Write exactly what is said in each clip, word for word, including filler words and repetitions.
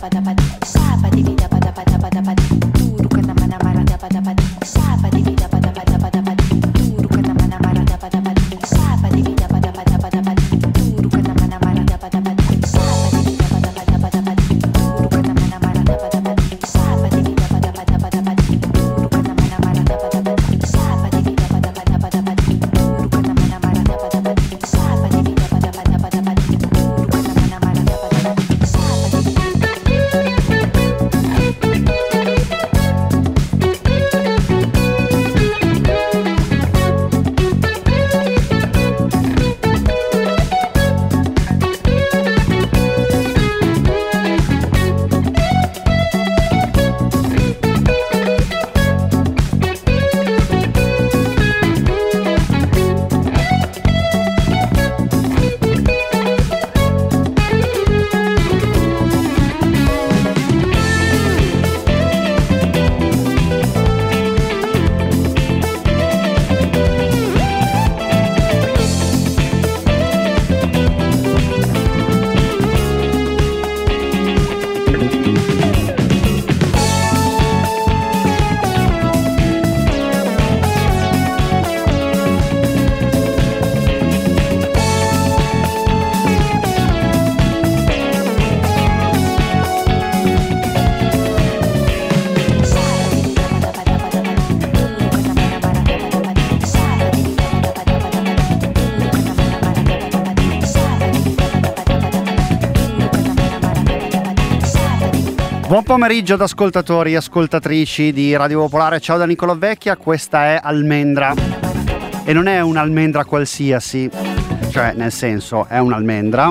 Buon pomeriggio ad ascoltatori e ascoltatrici di Radio Popolare, ciao da Nicolò Vecchia, questa è Almendra e non è un'almendra qualsiasi, cioè nel senso è un'almendra,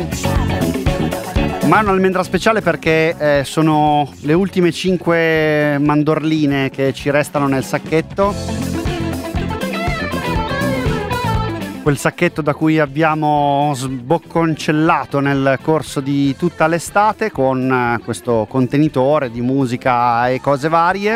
ma è un'almendra speciale perché eh, sono le ultime cinque mandorline che ci restano nel sacchetto. Quel sacchetto da cui abbiamo sbocconcellato nel corso di tutta l'estate con questo contenitore di musica e cose varie.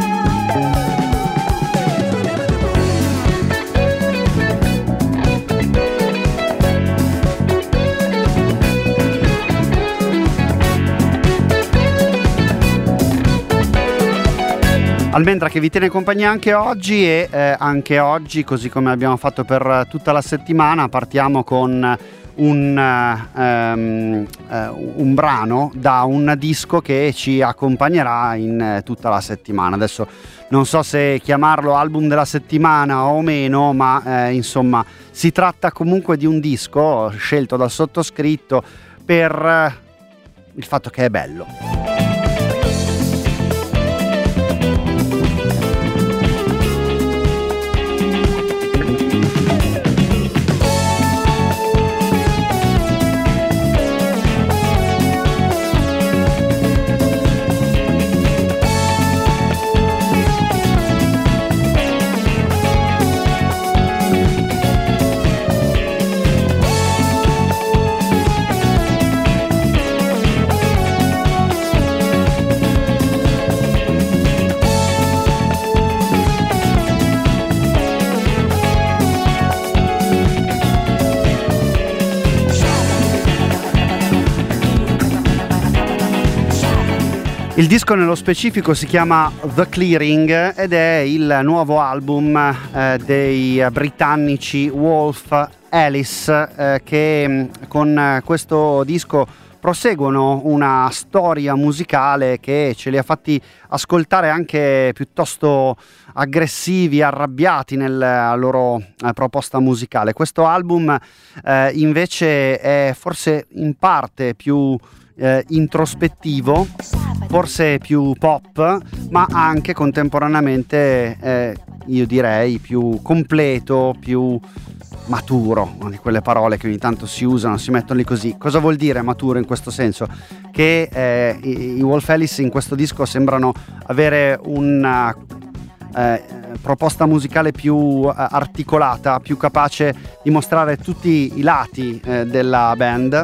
Almendra che vi tiene compagnia anche oggi e eh, anche oggi, così come abbiamo fatto per tutta la settimana, partiamo con un, um, uh, un brano da un disco che ci accompagnerà in uh, tutta la settimana. Adesso non so se chiamarlo album della settimana o meno, ma eh, insomma si tratta comunque di un disco scelto dal sottoscritto per uh, il fatto che è bello. Il disco nello specifico si chiama The Clearing ed è il nuovo album eh, dei britannici Wolf Alice eh, che con questo disco proseguono una storia musicale che ce li ha fatti ascoltare anche piuttosto aggressivi, arrabbiati nella loro eh, proposta musicale. Questo album eh, invece è forse in parte più eh, introspettivo, forse più pop, ma anche contemporaneamente eh, io direi più completo, più maturo, una di quelle parole che ogni tanto si usano, si mettono lì così. Cosa vuol dire maturo in questo senso? Che eh, i, i Wolf Alice in questo disco sembrano avere una eh, proposta musicale più eh, articolata, più capace di mostrare tutti i lati eh, della band.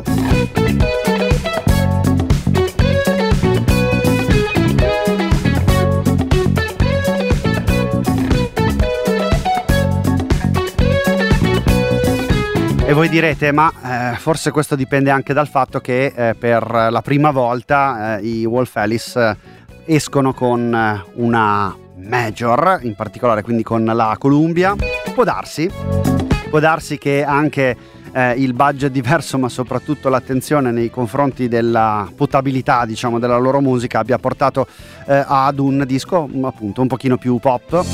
E voi direte, ma eh, forse questo dipende anche dal fatto che eh, per la prima volta eh, i Wolf Alice eh, escono con eh, una major, in particolare quindi con la Columbia. Può darsi, può darsi che anche eh, il budget diverso, ma soprattutto l'attenzione nei confronti della potabilità, diciamo, della loro musica abbia portato eh, ad un disco appunto un pochino più pop.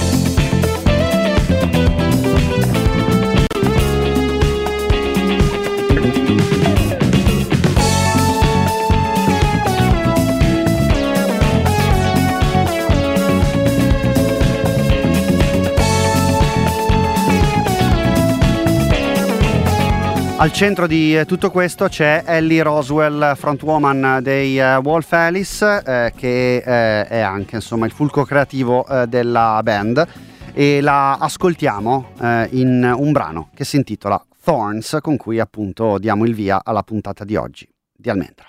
Al centro di eh, tutto questo c'è Ellie Roswell, frontwoman dei eh, Wolf Alice, eh, che eh, è anche insomma il fulcro creativo eh, della band, e la ascoltiamo eh, in un brano che si intitola Thorns, con cui appunto diamo il via alla puntata di oggi di Almendra.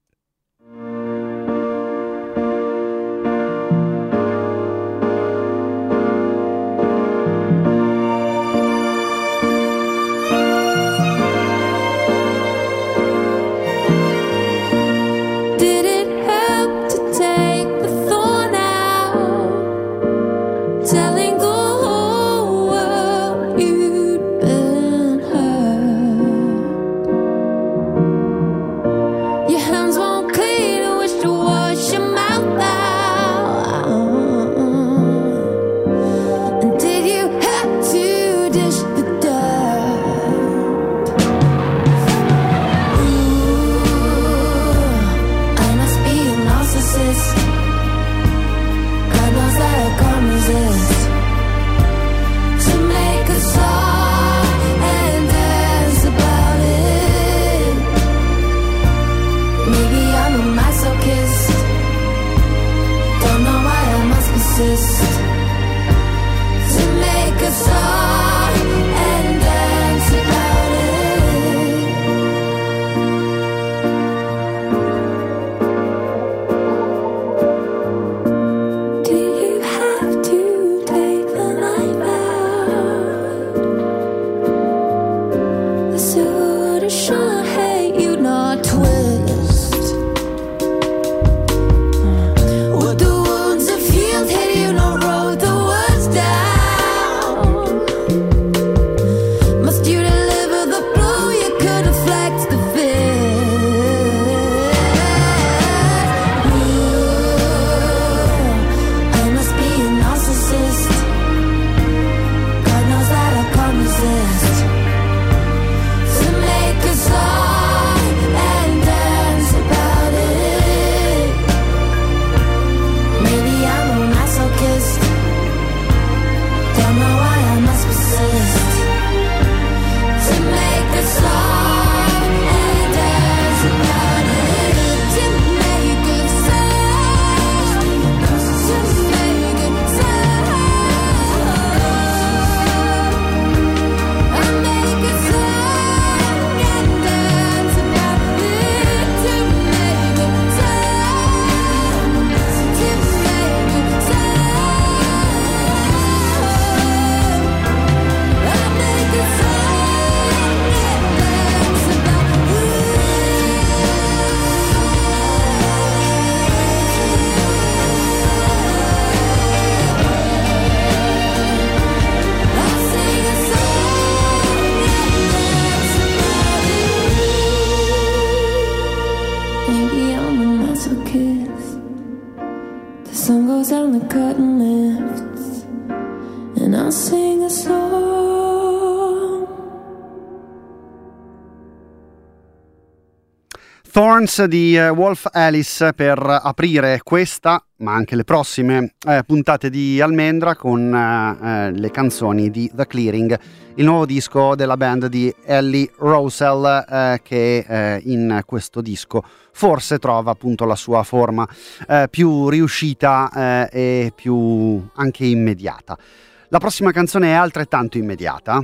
Thorns di uh, Wolf Alice per aprire questa, ma anche le prossime eh, puntate di Almendra, con uh, uh, le canzoni di The Clearing, il nuovo disco della band di Ellie Roswell, uh, che uh, in questo disco forse trova appunto la sua forma uh, più riuscita uh, e più anche immediata. La prossima canzone è altrettanto immediata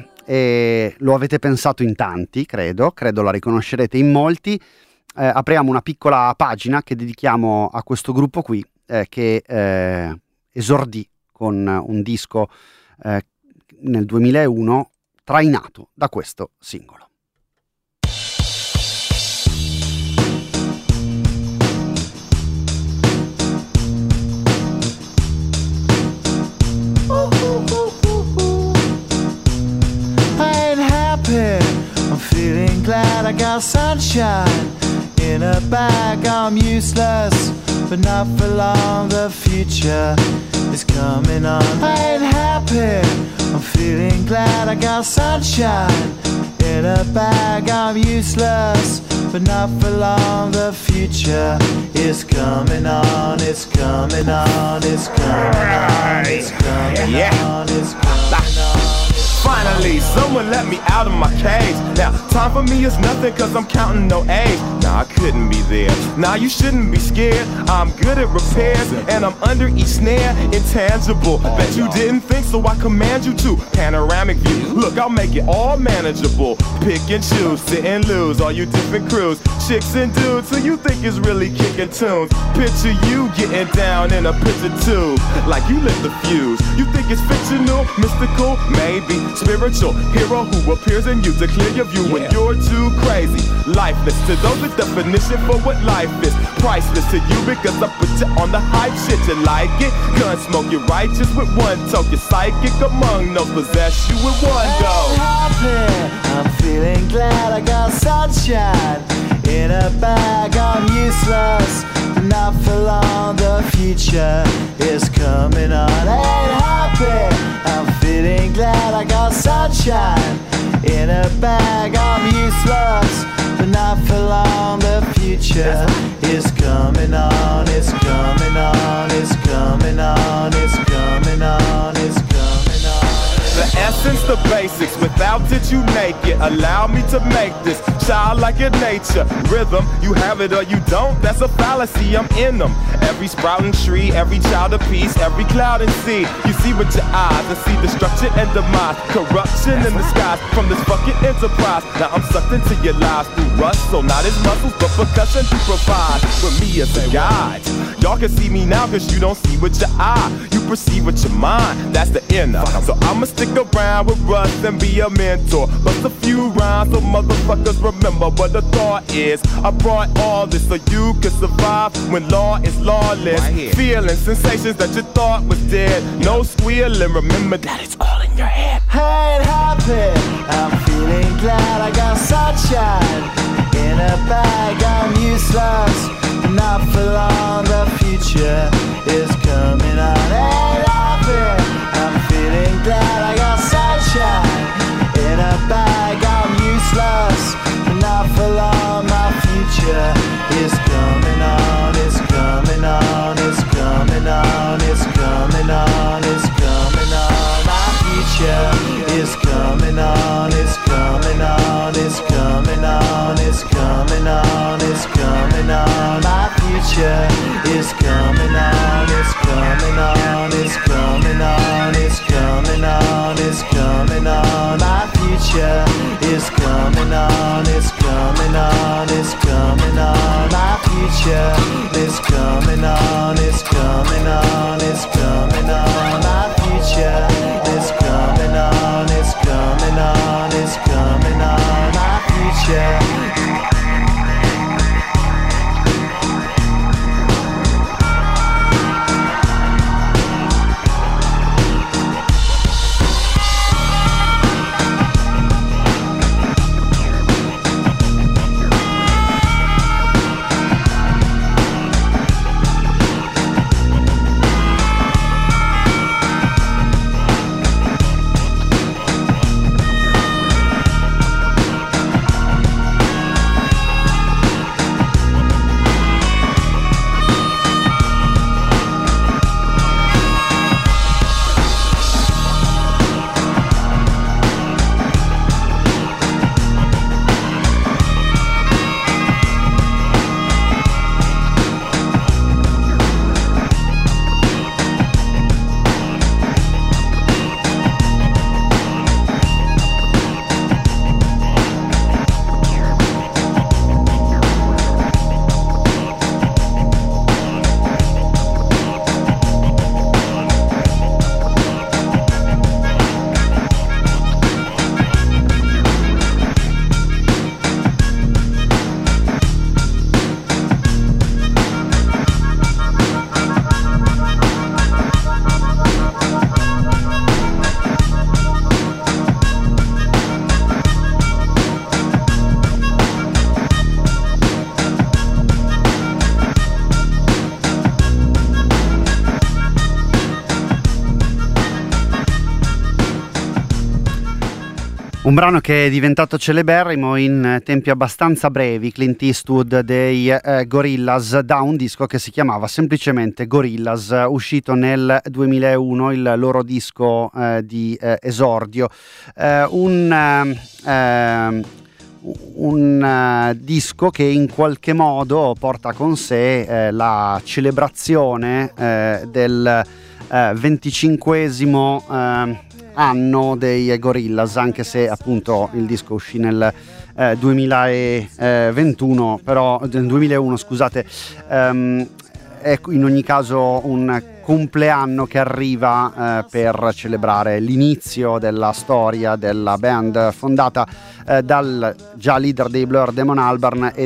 e lo avete pensato in tanti, credo, credo la riconoscerete in molti. Eh, apriamo una piccola pagina che dedichiamo a questo gruppo qui, eh, che eh, esordì con un disco eh, nel duemilauno trainato da questo singolo. sunshine in a bag. I'm useless, but not for long. The future is coming on. I ain't happy, I'm feeling glad. I got sunshine in a bag. I'm useless, but not for long. The future is coming on. It's coming on. It's coming on. It's coming on. It's coming on. Finally, someone let me out of my cage. Now, time for me is nothing cause I'm counting no A's. Nah, I couldn't be there. Nah, you shouldn't be scared. I'm good at repairs and I'm under each snare. Intangible, bet you didn't think, so I command you to. Panoramic view, look, I'll make it all manageable. Pick and choose, sit and lose, all you different crews. Chicks and dudes who you think is really kicking tunes. Picture you getting down in a picture tube, like you lit the fuse. You think it's fictional, mystical, maybe spiritual hero who appears in you to clear your view when you're too crazy. Lifeless to those, the definition for what life is. Priceless to you because I put you on the hype shit. You like it? Gun smoke, you're righteous with one toke. You're psychic among those, possess you with one go. I'm happy, I'm feeling glad. I got sunshine in a bag. I'm useless, but not for long. The future is coming on. I ain't happy, I'm feeling glad. I got sunshine in a bag. I'm useless, but not for long. The future is coming on. It's coming on. It's coming on. It's coming on. It's coming on. The essence, the basics, without it you make it. Allow me to make this childlike in nature. Rhythm, you have it or you don't, that's a fallacy, I'm in them. Every sprouting tree, every child of peace, every cloud and sea. You see with your eyes and see destruction and demise. Corruption in the skies from this fucking enterprise. Now I'm sucked into your lives through rust, so not as muscles but percussion to provide with me as a guide. Y'all can see me now cause you don't see with your eye. You perceive with your mind, that's the inner. So I'ma stick around with Russ and be a mentor. Bust a few rhymes so motherfuckers remember what the thought is. I brought all this so you can survive when law is lawless. Right, feeling sensations that you thought was dead. No squealing, remember that it's all in your head. I ain't happy, I'm feeling glad. I got sunshine in a bag. I'm useless, not for long. The future is coming on. I ain't happy, I'm feeling glad. I got sunshine in a bag. I'm useless, not for long. My future is coming on. It's coming on. It's coming on. It's coming on. It's coming on. My future is coming on. It's coming on. It's coming on. It's coming on. It's coming on. My future is coming on. It's coming on. It's coming on. It's coming on. It's coming on. My future is coming on. It's coming on. It's coming on. My future is coming on. It's coming on. It's coming on. My future is coming on. It's coming on. It's coming on. My future. Un brano che è diventato celeberrimo in tempi abbastanza brevi, Clint Eastwood dei eh, Gorillaz, da un disco che si chiamava semplicemente Gorillaz, uscito nel duemilauno, il loro disco eh, di eh, esordio. Eh, un... Eh, un uh, disco che in qualche modo porta con sé eh, la celebrazione eh, del eh, venticinquesimo eh, anno dei Gorillaz, anche se appunto il disco uscì nel eh, duemilaventuno, però nel duemilauno, scusate. Um, è in ogni caso un compleanno che arriva eh, per celebrare l'inizio della storia della band, fondata eh, dal già leader dei Blur Damon Albarn e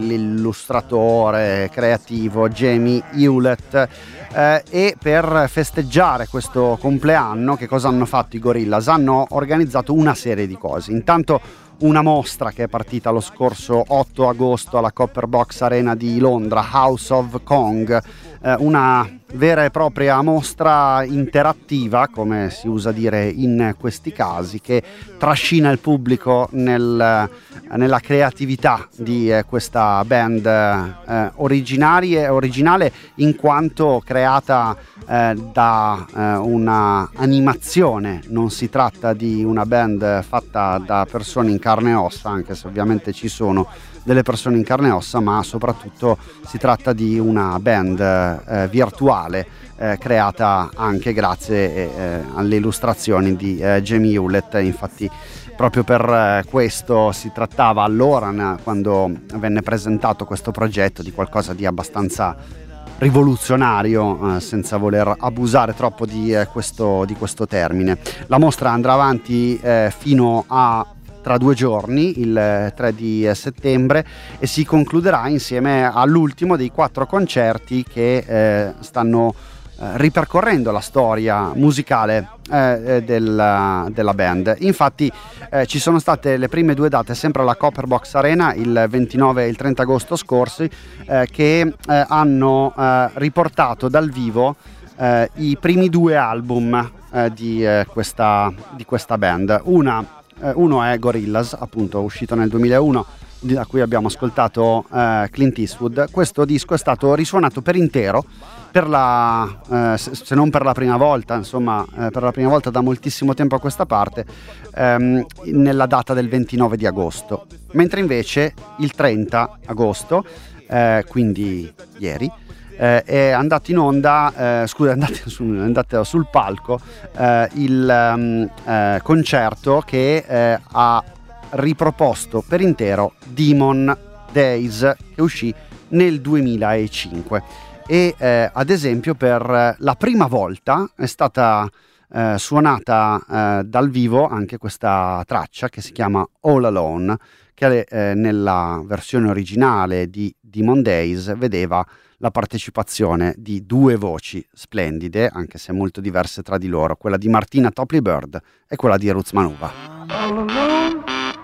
dall'illustratore creativo Jamie Hewlett. Eh, e per festeggiare questo compleanno, che cosa hanno fatto i Gorillaz? Hanno organizzato una serie di cose. Intanto una mostra che è partita lo scorso otto agosto alla Copper Box Arena di Londra, House of Kong, eh, una vera e propria mostra interattiva, come si usa dire in questi casi, che trascina il pubblico nel, nella creatività di eh, questa band eh, originaria, originale in quanto creata eh, da eh, una animazione. Non si tratta di una band fatta da persone in carne e ossa, anche se ovviamente ci sono delle persone in carne e ossa, ma soprattutto si tratta di una band eh, virtuale eh, creata anche grazie eh, alle illustrazioni di eh, Jamie Hewlett. Infatti proprio per eh, questo si trattava allora, quando venne presentato questo progetto, di qualcosa di abbastanza rivoluzionario, eh, senza voler abusare troppo di, eh, questo, di questo termine. La mostra andrà avanti eh, fino a tra due giorni, il tre di settembre, e si concluderà insieme all'ultimo dei quattro concerti che eh, stanno eh, ripercorrendo la storia musicale eh, della, della band. Infatti eh, ci sono state le prime due date sempre alla Copper Box Arena, il ventinove e il trenta agosto scorsi, eh, che eh, hanno eh, riportato dal vivo eh, i primi due album eh, di, eh, questa, di questa band. Una Uh, uno è Gorillaz, appunto uscito nel duemilauno, da cui abbiamo ascoltato uh, Clint Eastwood. Questo disco è stato risuonato per intero, per la, uh, se, se non per la prima volta, insomma uh, per la prima volta da moltissimo tempo a questa parte, um, nella data del ventinove di agosto, mentre invece il trenta agosto, uh, quindi ieri, Eh, è andato in onda, eh, scusa, è andato, su, è andato sul palco eh, il um, eh, concerto che eh, ha riproposto per intero Demon Days, che uscì nel duemilacinque, e eh, ad esempio per la prima volta è stata eh, suonata eh, dal vivo anche questa traccia che si chiama All Alone, che eh, nella versione originale di Demon Days vedeva la partecipazione di due voci splendide, anche se molto diverse tra di loro, quella di Martina Topley Bird e quella di Roots Manuva. All alone.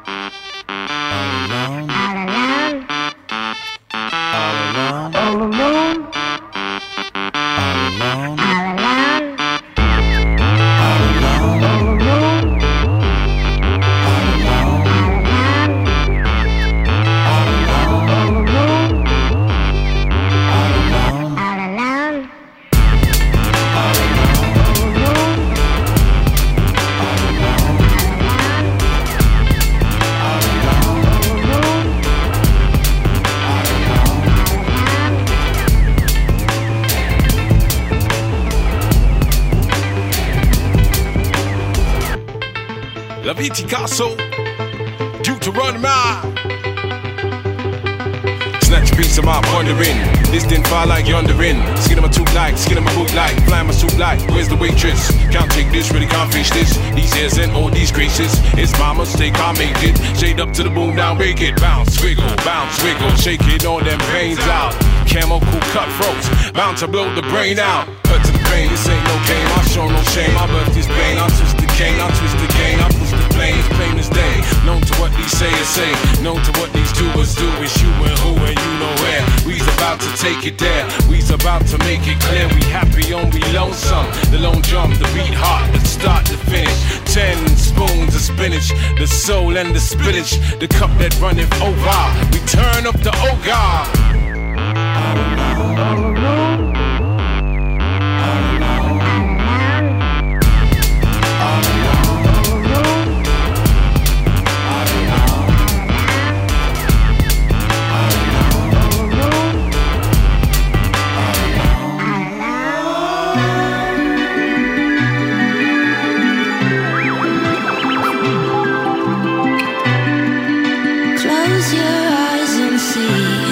All alone. All alone. All alone. All alone. La Viticasso, Deuteronomy. Snatch a piece of my pondering. This didn't fall like yondering. Skin of my tooth like, skin of my boot like, flying my suit like. Where's the waitress? Can't take this, really can't face this. These hairs and all these graces. It's my mistake, I make it. Shade up to the boom, now make it. Bounce, wiggle, bounce, wiggle. Shake it, all them pains out. Camel cool cutthroats, bound to blow the brain out. Cut to the brain, this ain't no game. I show no shame. I birth this pain. I twist the cane, I twist the cane, I push the plain, plain as day. Known to what these sayers say, known to what these doers do. It's you and who and you know where. We's about to take it there, we's about to make it clear. We happy on we lonesome, the lone drum, the beat hot, the start to finish. Ten spoons of spinach, the soul and the spinach, the cup that runneth over. We turn up the ogre. Close your eyes and see.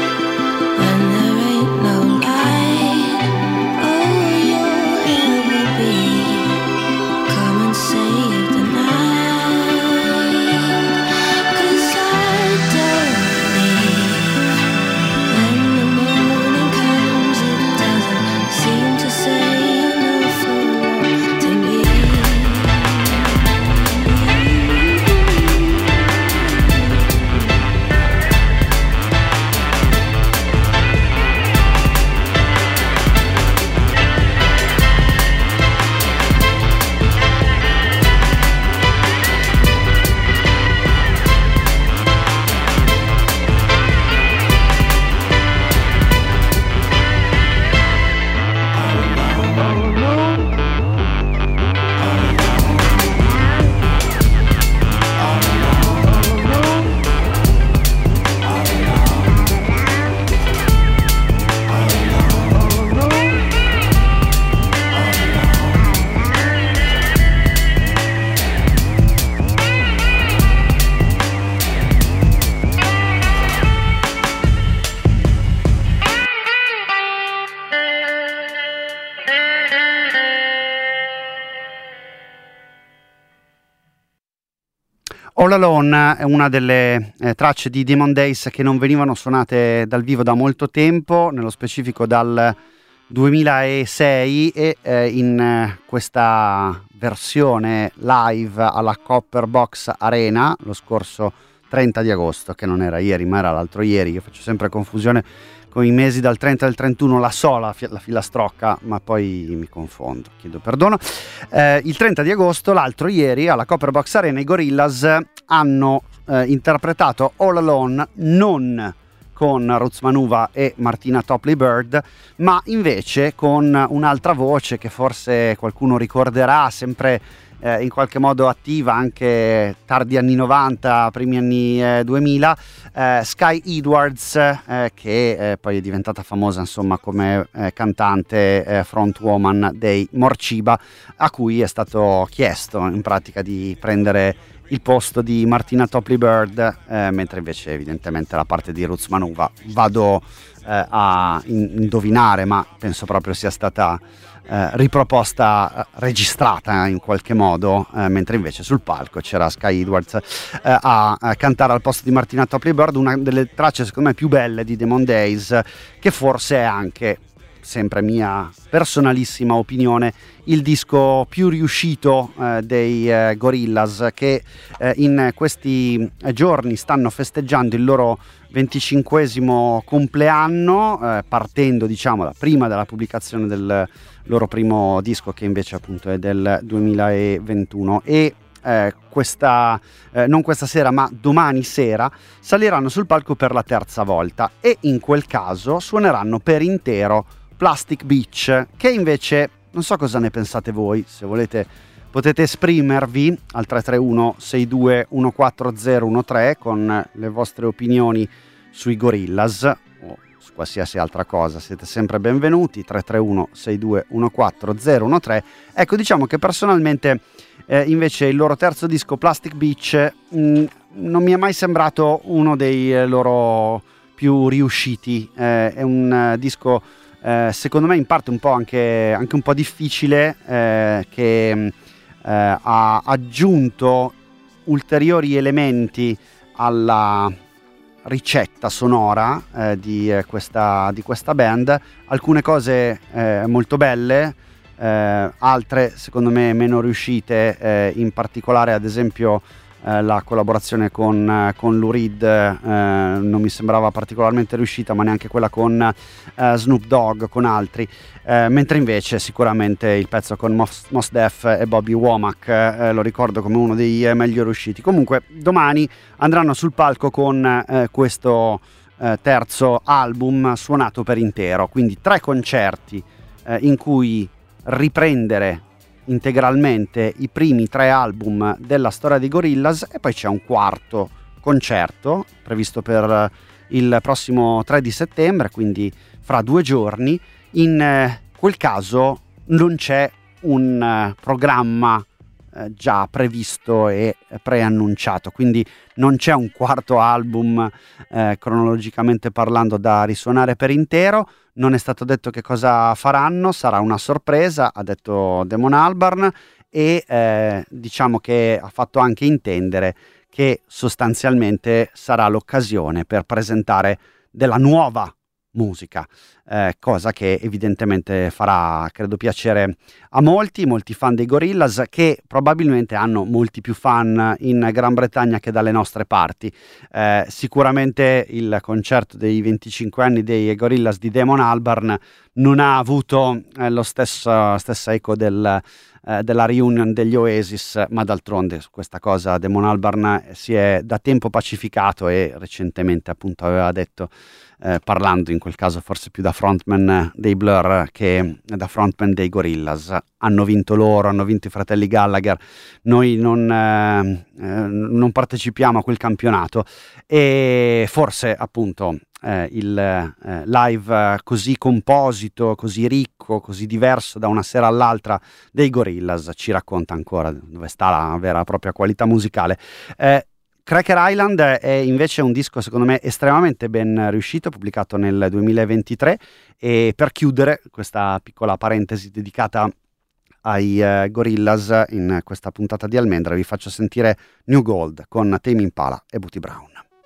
All Alone è una delle eh, tracce di Demon Days che non venivano suonate dal vivo da molto tempo, nello specifico dal duemilasei, e eh, in eh, questa versione live alla Copper Box Arena lo scorso trenta di agosto, che non era ieri ma era l'altro ieri. Io faccio sempre confusione con i mesi dal trenta al trentuno, la sola la filastrocca, ma poi mi confondo, chiedo perdono. Eh, il trenta di agosto, l'altro ieri, alla Copper Box Arena i Gorillaz hanno eh, interpretato All Alone non con Roots Manuva e Martina Topley Bird, ma invece con un'altra voce che forse qualcuno ricorderà, sempre eh, in qualche modo attiva anche tardi anni novanta, primi anni eh, duemila, eh, Sky Edwards, eh, che eh, poi è diventata famosa insomma come eh, cantante eh, frontwoman dei Morciba, a cui è stato chiesto in pratica di prendere il posto di Martina Topley Bird, eh, mentre invece evidentemente la parte di Roots Manuva vado eh, a in- indovinare, ma penso proprio sia stata eh, riproposta, eh, registrata in qualche modo, eh, mentre invece sul palco c'era Sky Edwards eh, a, a cantare al posto di Martina Topley Bird, una delle tracce secondo me più belle di Demon Days, che forse è anche, sempre mia personalissima opinione, il disco più riuscito eh, dei eh, Gorillaz, che eh, in questi giorni stanno festeggiando il loro venticinquesimo compleanno, eh, partendo diciamo da prima della pubblicazione del loro primo disco, che invece appunto è del duemilaventuno, e eh, questa eh, non questa sera ma domani sera saliranno sul palco per la terza volta, e in quel caso suoneranno per intero Plastic Beach, che invece non so cosa ne pensate voi. Se volete potete esprimervi al tre tre uno sei due uno quattro zero uno tre con le vostre opinioni sui Gorillaz o su qualsiasi altra cosa, siete sempre benvenuti. Tre tre uno sei due uno quattro zero uno tre. Ecco, diciamo che personalmente eh, invece il loro terzo disco Plastic Beach mh, non mi è mai sembrato uno dei eh, loro più riusciti. Eh, è un uh, disco Eh, secondo me in parte un po' anche, anche un po' difficile, eh, che eh, ha aggiunto ulteriori elementi alla ricetta sonora eh, di, eh, questa, di questa band, alcune cose eh, molto belle, eh, altre secondo me meno riuscite, eh, in particolare ad esempio eh, la collaborazione con, eh, con Lou Reed eh, non mi sembrava particolarmente riuscita, ma neanche quella con eh, Snoop Dogg, con altri, eh, mentre invece sicuramente il pezzo con Mos, Mos Def e Bobby Womack eh, lo ricordo come uno dei eh, meglio riusciti. Comunque domani andranno sul palco con eh, questo eh, terzo album suonato per intero, quindi tre concerti eh, in cui riprendere integralmente i primi tre album della storia di Gorillaz, e poi c'è un quarto concerto previsto per il prossimo tre di settembre, quindi fra due giorni. In quel caso non c'è un programma eh, già previsto e preannunciato, quindi non c'è un quarto album eh, cronologicamente parlando da risuonare per intero. Non è stato detto che cosa faranno, sarà una sorpresa, ha detto Damon Albarn, e eh, diciamo che ha fatto anche intendere che sostanzialmente sarà l'occasione per presentare della nuova musica, eh, cosa che evidentemente farà, credo, piacere a molti, molti fan dei Gorillaz, che probabilmente hanno molti più fan in Gran Bretagna che dalle nostre parti. Eh, sicuramente il concerto dei venticinque anni dei Gorillaz di Damon Albarn non ha avuto eh, lo stesso stessa eco del, eh, della reunion degli Oasis, ma d'altronde su questa cosa Damon Albarn si è da tempo pacificato e recentemente appunto aveva detto, Eh, parlando in quel caso forse più da frontman dei Blur che da frontman dei Gorillaz: hanno vinto loro, hanno vinto i fratelli Gallagher, noi non, eh, eh, non partecipiamo a quel campionato. E forse appunto eh, il eh, live così composito, così ricco, così diverso da una sera all'altra dei Gorillaz ci racconta ancora dove sta la vera e propria qualità musicale. eh, Cracker Island è invece un disco secondo me estremamente ben riuscito, pubblicato nel duemilaventitré, e per chiudere questa piccola parentesi dedicata ai uh, Gorillaz in questa puntata di Almendra vi faccio sentire New Gold con Tame Impala e Booty Brown.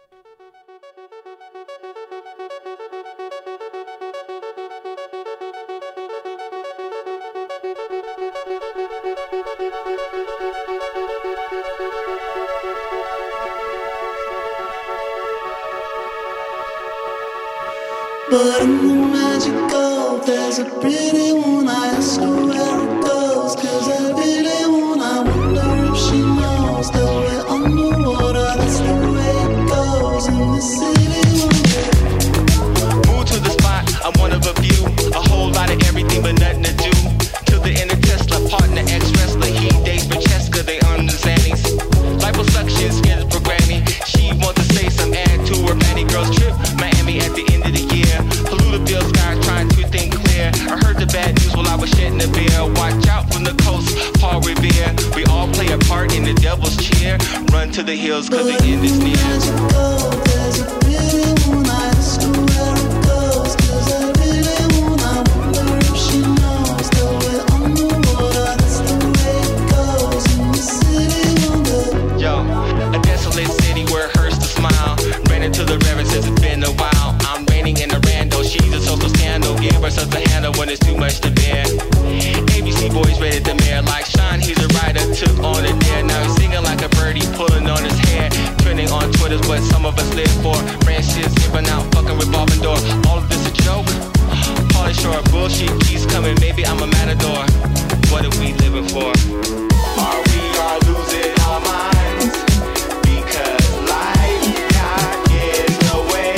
But in the magical, there's a pretty one. I ask her where it goes, cause I really wanna wonder if she knows that we're underwater. That's the way it goes in the city. Move to the spot, I'm one of a few. A whole lot of everything but nothing to do. Till the end of Tesla, partner, ex-wrestler. He dates Francesca, they on the Xannies. Liposuction, skin's programming. She wants to say some add to her Manny Girls trip. Miami at the end of the year. Polluted skies trying to think clear. I heard the bad news while I was shedding a beer. Watch out from the coast, Paul Revere. We all play a part in the devil's cheer. Run to the hills cause the end is near. There's a pretty one, I ask her where it goes, cause I really wanna wonder if she knows that we're underwater. That's the way it goes in the city wonder. Yo, a desolate city where it hurts to smile. Ran into the river since it's been a while. I'm raining in the rando, she's a social scandal. Give her such a handle when it's too much to bear. A B C boys ready to mayor like Sean, he's a writer, took on a dare. Now he's singing like a birdie, pulling on his hair. Trending on Twitter's what some of us live for. Brand shit, skipping out, fucking revolving door. All of this a joke? Pauly Shore, bullshit keeps coming, maybe I'm a matador. What are we living for? Are we all losing our minds? Because life got in the way.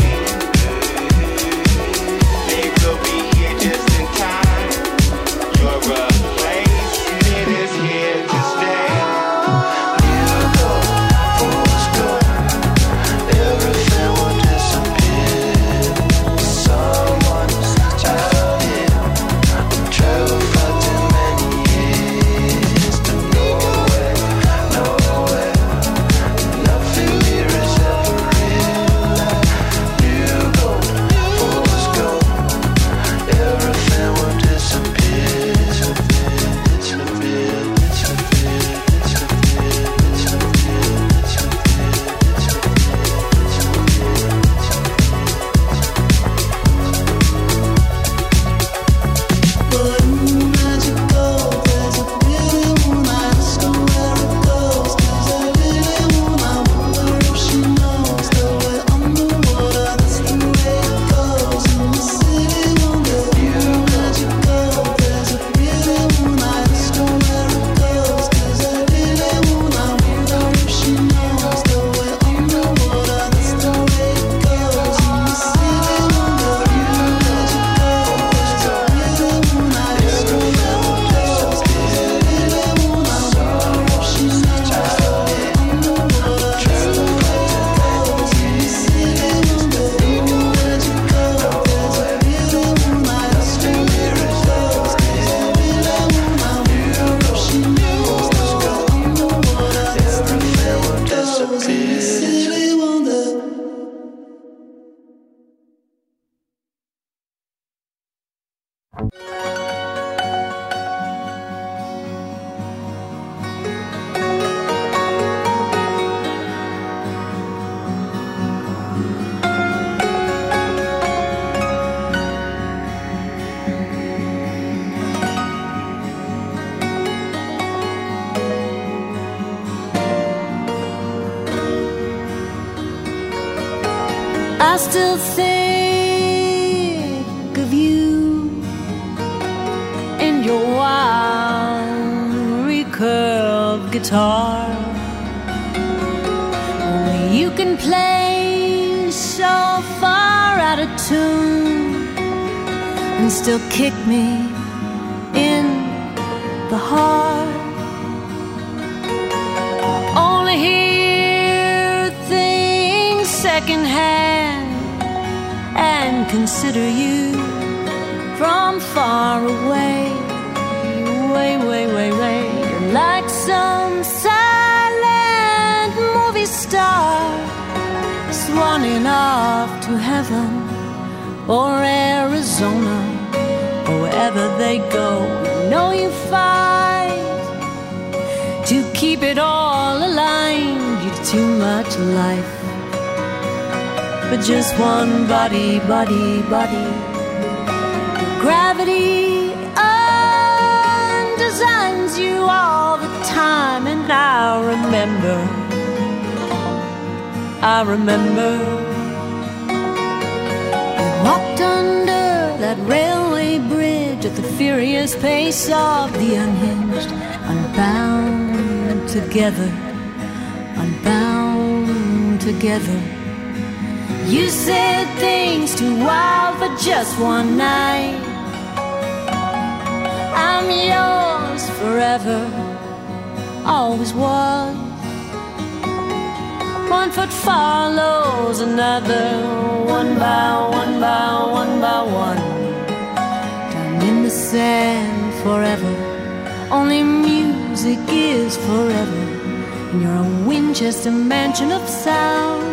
They will be here just in time. Your replacement is here to stay. You go, fools go, everything will disappear. Someone I still think of you and your wild recurved guitar. Only you can play so far out of tune and still kick me in the heart. Only hear things secondhand and consider you from far away, way, way, way, way. You're like some silent movie star swanning off to heaven or Arizona or wherever they go. You know you fight to keep it all aligned. You've too much life but just one body, body, body. Gravity undesigns you all the time. And I remember, I remember we walked under that railway bridge at the furious pace of the unhinged, unbound together, unbound together. You said things too wild for just one night. I'm yours forever, always was. One foot follows another, one by one by one by one. Down in the sand forever, only music is forever. And you're a Winchester mansion of sound.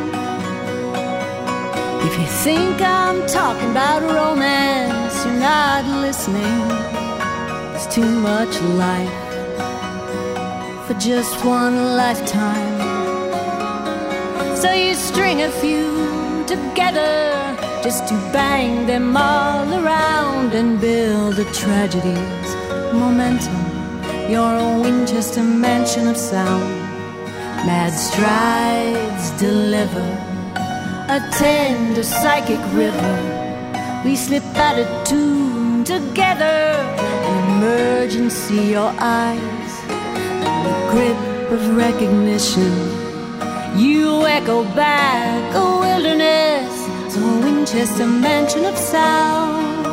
If you think I'm talking about romance, you're not listening. There's too much life for just one lifetime. So you string a few together just to bang them all around and build a tragedy's momentum. You're a Winchester mansion of sound. Mad strides deliver a tender psychic river. We slip out of tune together and emerge and see your eyes in the grip of recognition. You echo back a wilderness, so a Winchester mansion of sound.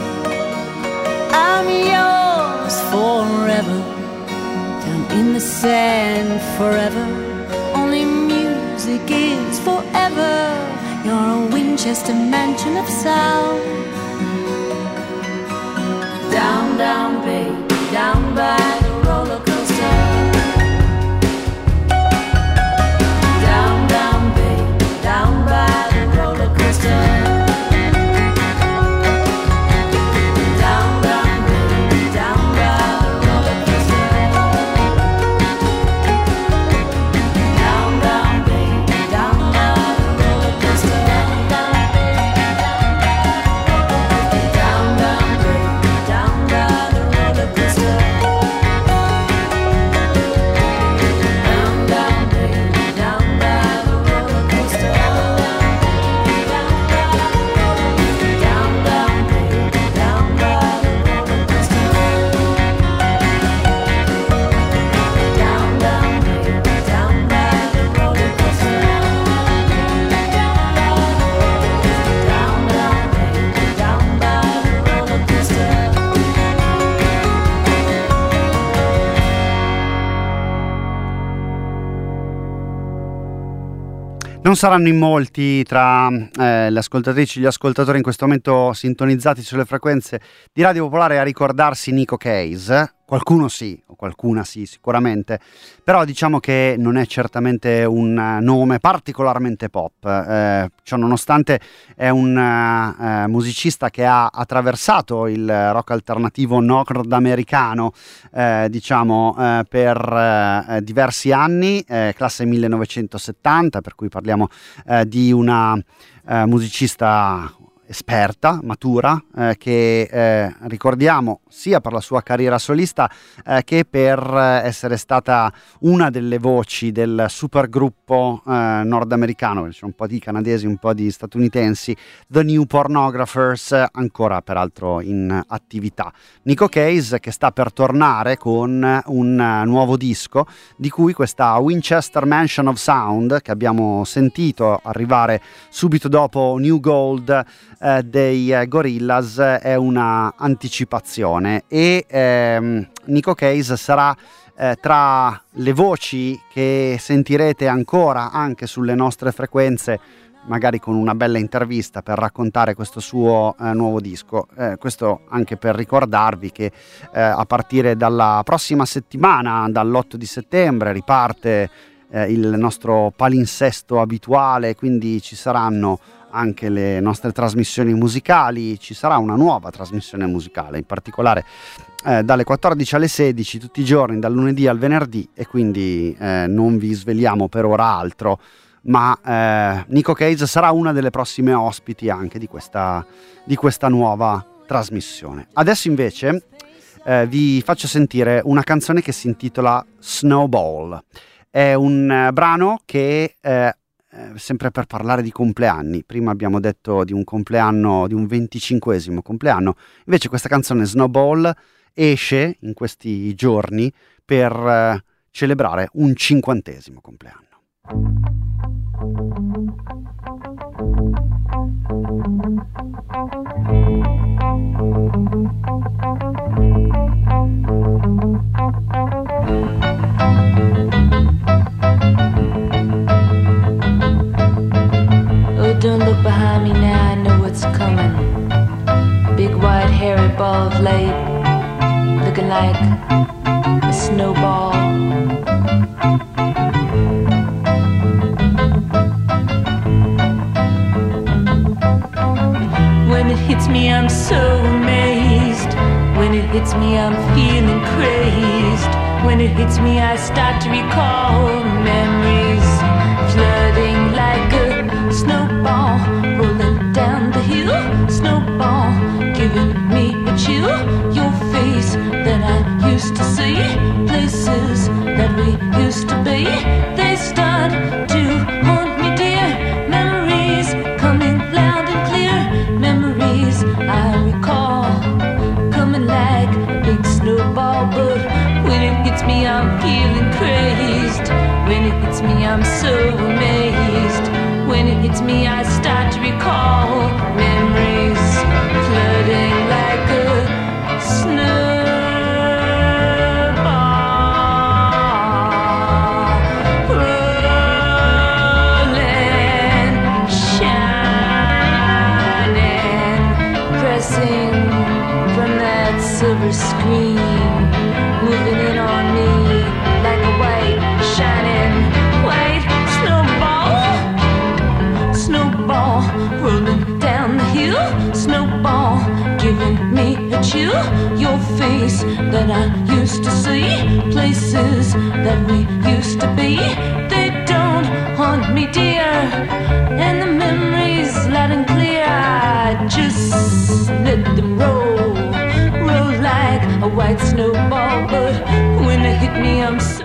I'm yours forever, down in the sand forever. Only music is forever. You're a Winchester mansion of sound. Down, down, baby, down by the roller coaster. Down, down, baby, down by the roller coaster. Down, down, baby, down by the roller coaster. Down, down, baby, down by the roller coaster. Down, down, baby, down by the roller coaster. Down, down, baby, down by the roller coaster. Down, down, baby, down by the roller coaster. Down, down, baby, down by the roller coaster. Down, down, baby, down by the roller coaster. Non saranno in molti tra eh, le ascoltatrici e gli ascoltatori in questo momento sintonizzati sulle frequenze di Radio Popolare a ricordarsi Nico Case, qualcuno sì, o qualcuna sì sicuramente, però diciamo che non è certamente un nome particolarmente pop, eh, cioè nonostante è un eh, musicista che ha attraversato il rock alternativo nordamericano eh, diciamo eh, per eh, diversi anni, eh, classe millenovecentosettanta, per cui parliamo eh, di una eh, musicista esperta, matura, eh, che eh, ricordiamo sia per la sua carriera solista eh, che per eh, essere stata una delle voci del supergruppo eh, nordamericano, c'è un po' di canadesi, un po' di statunitensi, The New Pornographers, ancora peraltro in attività. Nico Case che sta per tornare con un nuovo disco, di cui questa Winchester Mansion of Sound, che abbiamo sentito arrivare subito dopo New Gold Eh, dei eh, Gorillaz, è una anticipazione e ehm, Nico Case sarà eh, tra le voci che sentirete ancora anche sulle nostre frequenze, magari con una bella intervista per raccontare questo suo eh, nuovo disco. Eh, questo anche per ricordarvi che eh, a partire dalla prossima settimana, dall'otto di settembre, riparte eh, il nostro palinsesto abituale, quindi ci saranno anche le nostre trasmissioni musicali, ci sarà una nuova trasmissione musicale, in particolare eh, dalle quattordici alle sedici tutti i giorni, dal lunedì al venerdì, e quindi eh, non vi sveliamo per ora altro, ma eh, Nico Case sarà una delle prossime ospiti anche di questa, di questa nuova trasmissione. Adesso invece eh, vi faccio sentire una canzone che si intitola Snowball. È un eh, brano che eh, sempre per parlare di compleanni, prima abbiamo detto di un compleanno, di un venticinquesimo compleanno, invece questa canzone Snowball esce in questi giorni per eh, celebrare un cinquantesimo compleanno. Don't look behind me now, I know what's coming. Big white hairy ball of light, looking like a snowball. When it hits me I'm so amazed. When it hits me I'm feeling crazed. When it hits me I start to recall memories flooding like a snowball rolling down the hill. Snowball giving me a chill. Your face that I used to see, places that we used to be, they start to haunt me dear. Memories coming loud and clear. Memories I recall coming like a big snowball. But when it hits me I'm feeling crazed. When it hits me I'm so amazed. When it hits me I start to recall memories flooding like a snowball, rolling, shining, pressing from that silver screen, moving in on me like a white shining white snowball. Snowball rolling down the hill. Snowball giving me a chill. Your face that I used to see, places that we used to be, they don't haunt me dear. And the memories loud and clear, I just let them roll, roll like a white snowball. But when they hit me I'm so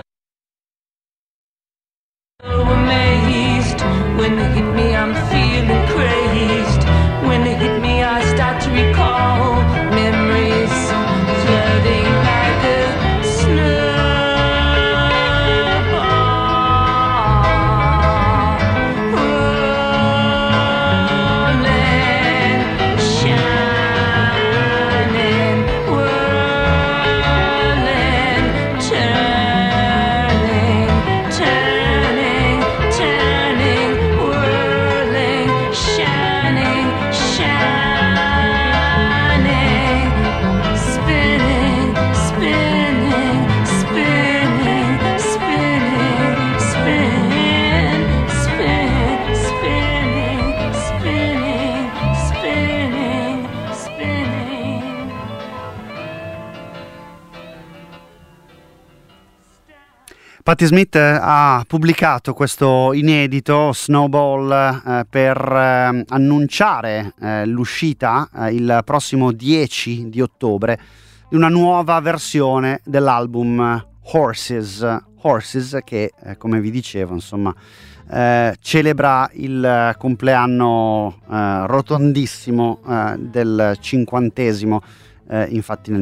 amazed. When they hit me I'm feeling crazed. When they hit me I start to recall memories flooding like a snowball, rolling, shining, whirling, turning, turning, turning, whirling, shining, Patti Smith ha pubblicato questo inedito Snowball eh, per eh, annunciare eh, l'uscita eh, il prossimo dieci di ottobre di una nuova versione dell'album Horses, Horses che eh, come vi dicevo insomma eh, celebra il compleanno eh, rotondissimo eh, del cinquantesimo, eh, infatti nel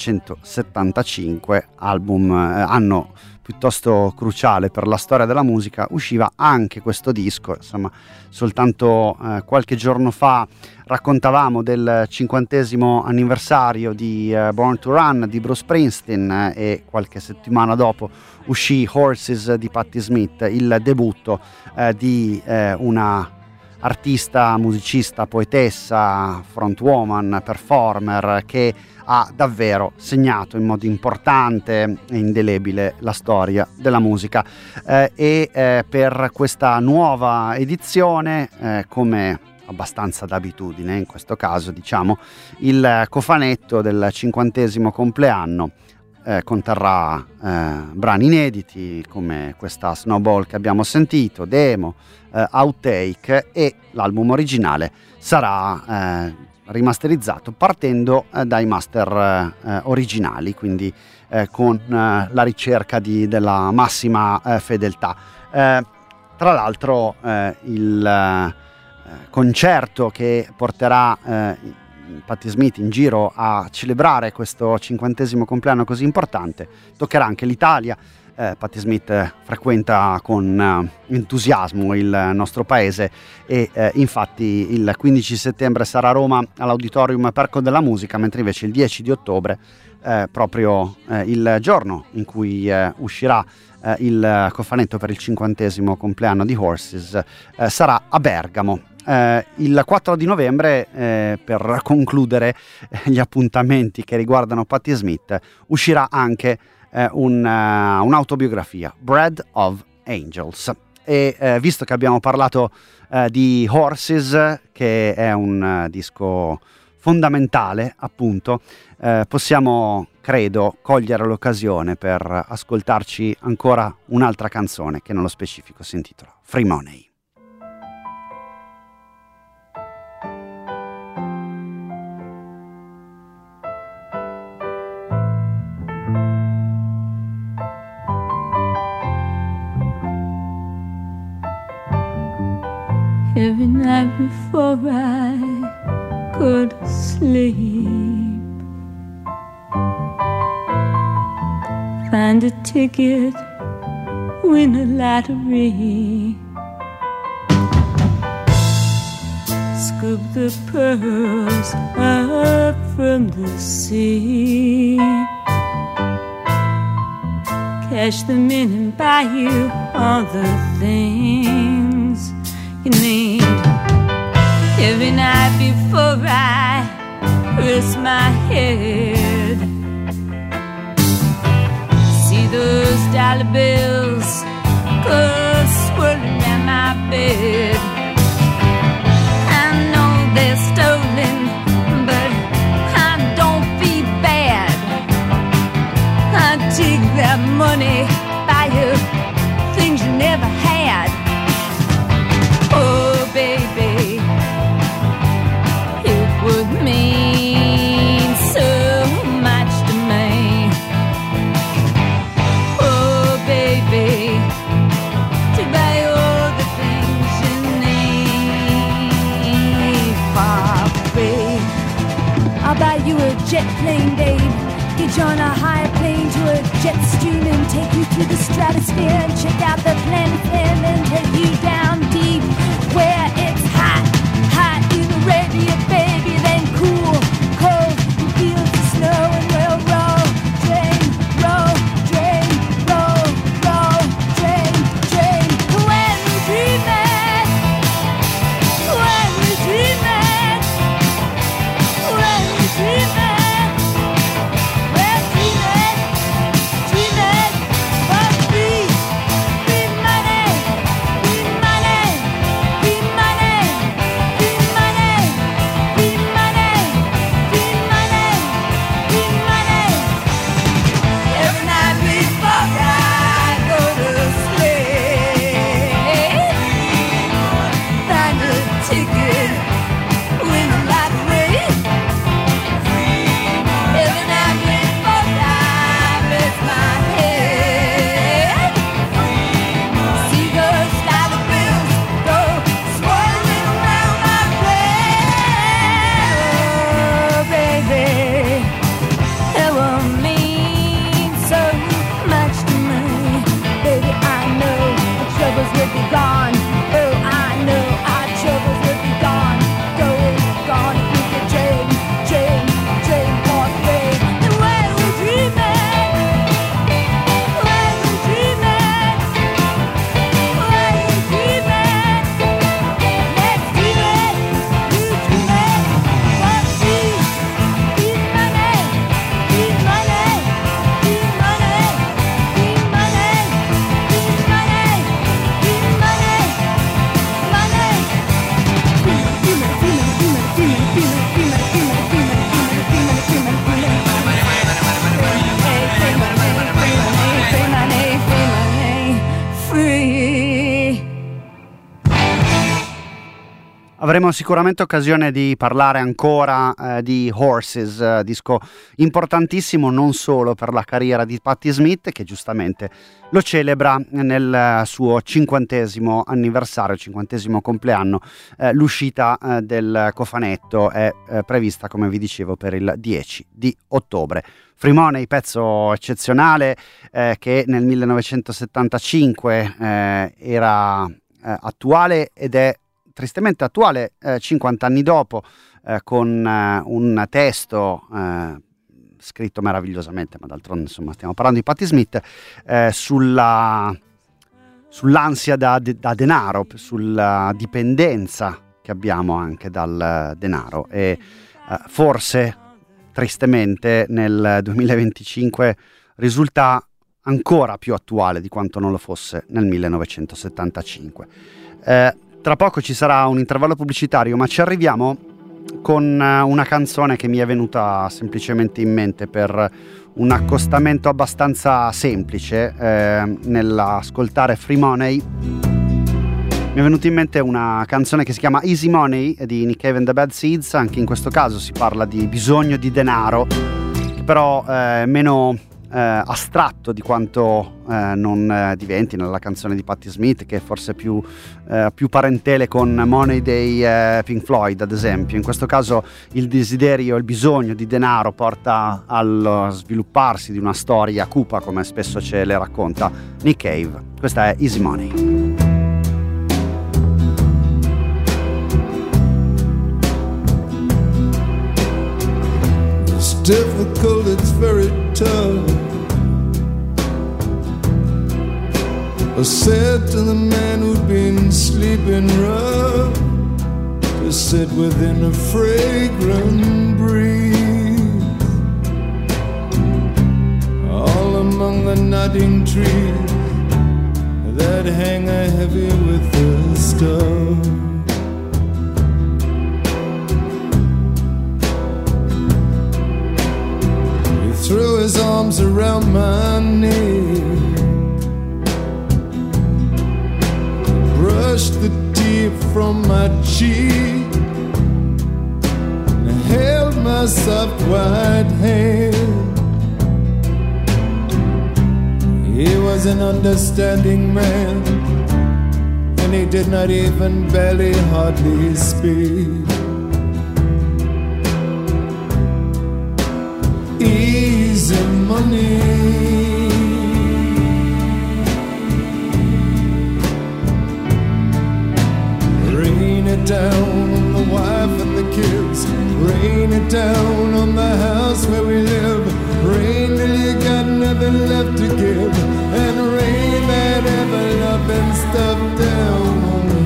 millenovecentosettantacinque, album eh, anno piuttosto cruciale per la storia della musica, usciva anche questo disco. Insomma, soltanto eh, qualche giorno fa raccontavamo del cinquantesimo anniversario di uh, Born to Run di Bruce Springsteen eh, e qualche settimana dopo uscì Horses di Patti Smith, il debutto eh, di eh, una artista, musicista, poetessa, frontwoman, performer che ha davvero segnato in modo importante e indelebile la storia della musica eh, e eh, per questa nuova edizione, eh, come abbastanza d'abitudine in questo caso, diciamo, il cofanetto del cinquantesimo compleanno eh, conterrà eh, brani inediti come questa Snowball che abbiamo sentito, demo, eh, outtake, e l'album originale sarà eh, rimasterizzato partendo eh, dai master eh, originali, quindi eh, con eh, la ricerca di, della massima eh, fedeltà. Eh, tra l'altro eh, il eh, concerto che porterà eh, Patti Smith in giro a celebrare questo cinquantesimo compleanno così importante toccherà anche l'Italia. Eh, Patti Smith frequenta con eh, entusiasmo il nostro paese e eh, infatti il quindici settembre sarà a Roma all'Auditorium Parco della Musica, mentre invece il dieci di ottobre, eh, proprio eh, il giorno in cui eh, uscirà eh, il cofanetto per il cinquantesimo compleanno di Horses, eh, sarà a Bergamo. Eh, il quattro di novembre, eh, per concludere eh, gli appuntamenti che riguardano Patti Smith, uscirà anche eh, un, uh, un'autobiografia, Bread of Angels, e eh, visto che abbiamo parlato eh, di Horses, che è un uh, disco fondamentale appunto, eh, possiamo credo cogliere l'occasione per ascoltarci ancora un'altra canzone che nello specifico si intitola Free Money. Every night before I go to sleep, find a ticket, win a lottery, scoop the pearls up from the sea, cash them in and buy you all the things you need. Every night before I rest my head, see those dollar bills go swirling down my bed. I know they're stolen, but I don't feel bad. I take that money, buy you things you never had. Oh, baby, it would mean so much to me. Oh, baby, to buy all the things you need for free. I'll buy you a jet plane, babe. Get you on a higher plane to a jet stream and take you through the stratosphere and check out the planet and then take you down deep where it's hot, hot in Arabia, baby, then cool, cold in fields of snow, and we'll roll, drain, roll, drain, roll, roll, drain, drain. When we dream it, when we dream it, when we dream it. Free Avremo sicuramente occasione di parlare ancora eh, di Horses, eh, disco importantissimo non solo per la carriera di Patti Smith, che giustamente lo celebra nel suo cinquantesimo anniversario, cinquantesimo compleanno. Eh, l'uscita eh, del cofanetto è eh, prevista, come vi dicevo, per il dieci di ottobre. Free Money, pezzo eccezionale eh, che nel millenovecentosettantacinque eh, era eh, attuale ed è tristemente attuale eh, cinquanta anni dopo, eh, con eh, un testo eh, scritto meravigliosamente, ma d'altronde insomma stiamo parlando di Patti Smith, eh, sulla, sull'ansia da, da denaro, sulla dipendenza che abbiamo anche dal denaro e eh, forse tristemente nel duemilaventicinque risulta ancora più attuale di quanto non lo fosse nel millenovecentosettantacinque. Eh, tra poco ci sarà un intervallo pubblicitario, ma ci arriviamo con una canzone che mi è venuta semplicemente in mente per un accostamento abbastanza semplice eh, nell'ascoltare Free Money. Mi è venuta in mente una canzone che si chiama Easy Money di Nick Cave and the Bad Seeds. Anche in questo caso si parla di bisogno di denaro, che però è meno eh, astratto di quanto eh, non eh, diventi nella canzone di Patti Smith, che è forse più, eh, più parentele con Money dei eh, Pink Floyd, ad esempio. In questo caso il desiderio, il bisogno di denaro porta al svilupparsi di una storia cupa, come spesso ce le racconta Nick Cave. Questa è Easy Money. It's difficult, it's very tough. I said to the man who'd been sleeping rough to sit within a fragrant breeze, all among the nodding trees that hang a heavy with the stuff. Threw his arms around my knee, brushed the tear from my cheek, and held my soft white hand. He was an understanding man, and he did not even barely hardly speak. Easy money, rain it down on the wife and the kids, rain it down on the house where we live, rain till you got nothing left to give, and rain that ever-loving stuff down on me.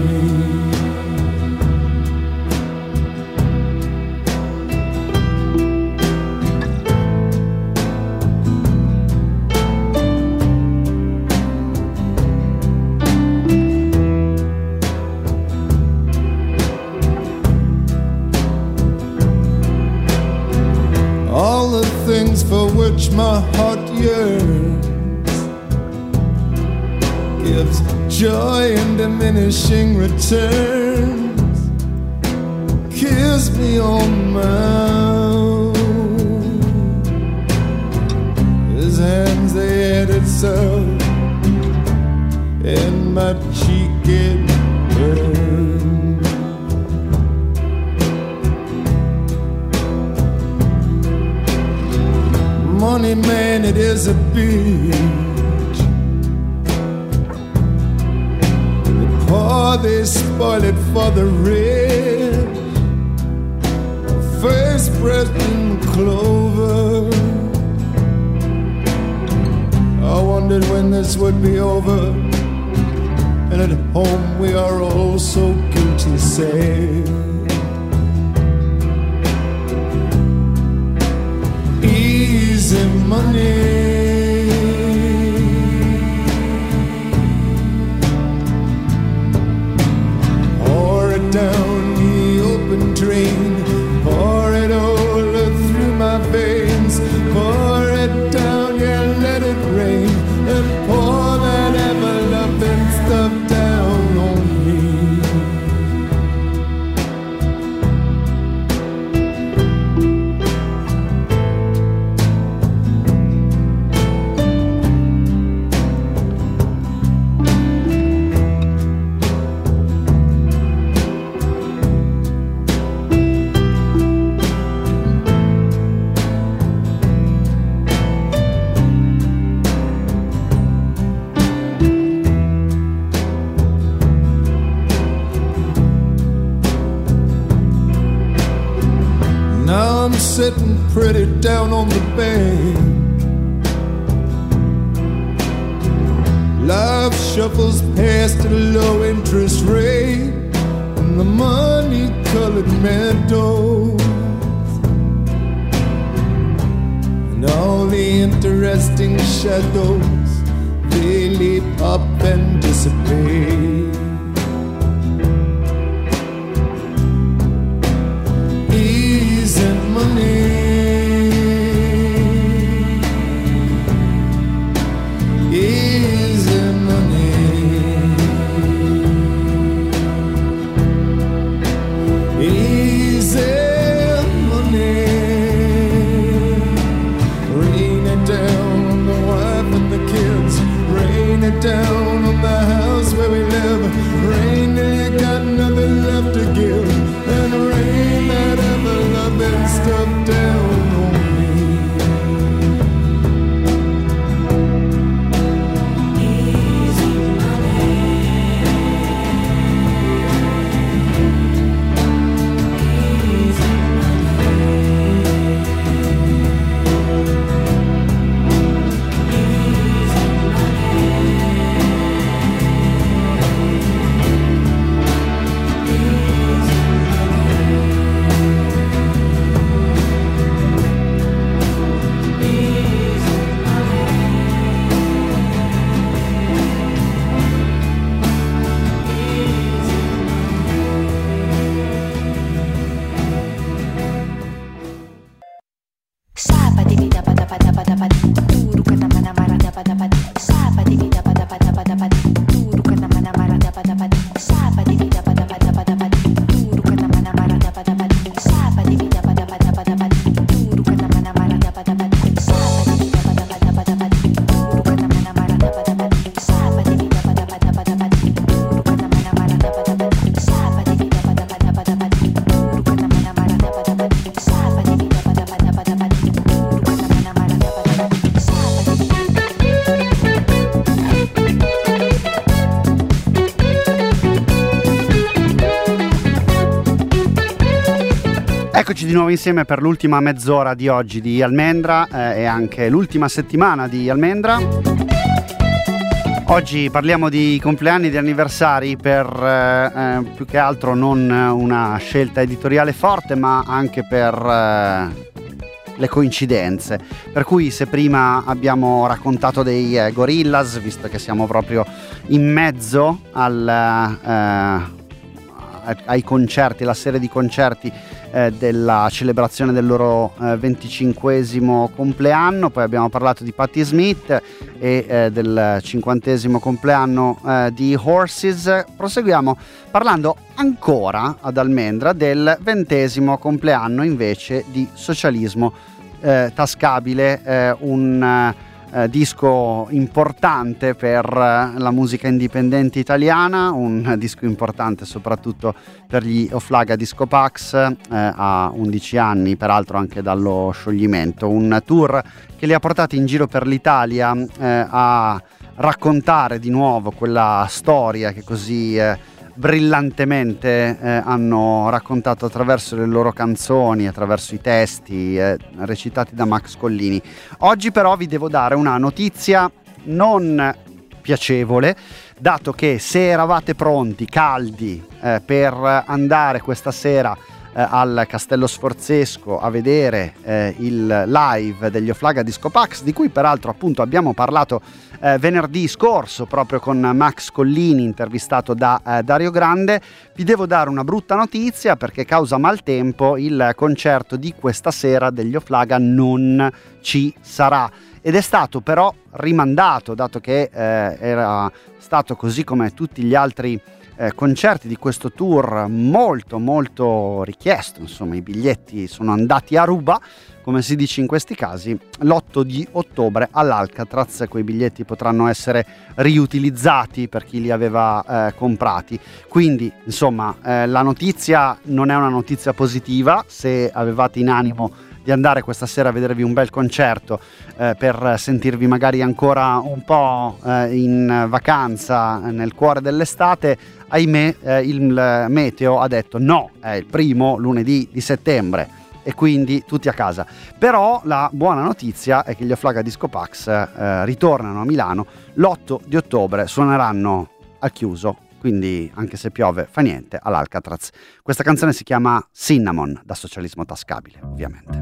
For which my heart yearns gives joy in diminishing returns, kiss me on my mouth, his hands they had itself, and my cheek it burned. Money man, it is a bitch. The poor, they spoil it for the rich. First breath in clover. I wondered when this would be over, and at home we are all so guilty, say. Easy money, pour it down the open drain, pour it all through my veins, pour it down, yeah, let it rain, and pour that ever-loving stuff down on me. sitting pretty down on the bank. Life shuffles past at a low interest rate in the money-colored meadows, and all the interesting shadows, they leap up and dissipate. Easy money, easy money, easy money. Rain it down on the wife and the kids, rain it down on the house where we live, rain till you got nothing left to give, and rain that ever loving stuff down on me. Easy money, easy Eccoci di nuovo insieme per l'ultima mezz'ora di oggi di Almendra eh, e anche l'ultima settimana di Almendra. Oggi parliamo di compleanni, di anniversari per eh, più che altro non una scelta editoriale forte, ma anche per eh, le coincidenze. Per cui se prima abbiamo raccontato dei eh, Gorillaz, visto che siamo proprio in mezzo al, eh, ai concerti, la serie di concerti eh, della celebrazione del loro eh, venticinquesimo compleanno, poi abbiamo parlato di Patti Smith e eh, del cinquantesimo compleanno eh, di Horses. Proseguiamo parlando ancora ad Almendra del ventesimo compleanno invece di Socialismo eh, Tascabile, eh, un eh, disco importante per eh, la musica indipendente italiana, un disco importante soprattutto per gli Oflaga Disco Pax, eh, a undici anni peraltro anche dallo scioglimento, un tour che li ha portati in giro per l'Italia eh, a raccontare di nuovo quella storia che così eh, brillantemente eh, hanno raccontato attraverso le loro canzoni, attraverso i testi eh, recitati da Max Collini. Oggi però vi devo dare una notizia non piacevole, dato che se eravate pronti, caldi eh, per andare questa sera eh, al Castello Sforzesco a vedere eh, il live degli Oflaga Disco Pax, di cui peraltro appunto abbiamo parlato eh, venerdì scorso proprio con Max Collini, intervistato da eh, Dario Grande, vi devo dare una brutta notizia, perché causa maltempo il concerto di questa sera degli Oflaga non ci sarà. Ed è stato però rimandato, dato che eh, era stato, così come tutti gli altri eh, concerti di questo tour, molto molto richiesto, insomma i biglietti sono andati a ruba, come si dice in questi casi, l'otto di ottobre all'Alcatraz. Quei biglietti potranno essere riutilizzati per chi li aveva eh, comprati. Quindi insomma eh, la notizia non è una notizia positiva. Se avevate in animo di andare questa sera a vedervi un bel concerto eh, per sentirvi magari ancora un po' eh, in vacanza nel cuore dell'estate, ahimè eh, il meteo ha detto no, è il primo lunedì di settembre. e quindi tutti a casa. Però la buona notizia è che gli Offlaga Disco Pax eh, ritornano a Milano l'otto di ottobre, suoneranno al chiuso, quindi anche se piove fa niente, all'Alcatraz. Questa canzone si chiama Cinnamon, da Socialismo Tascabile, ovviamente.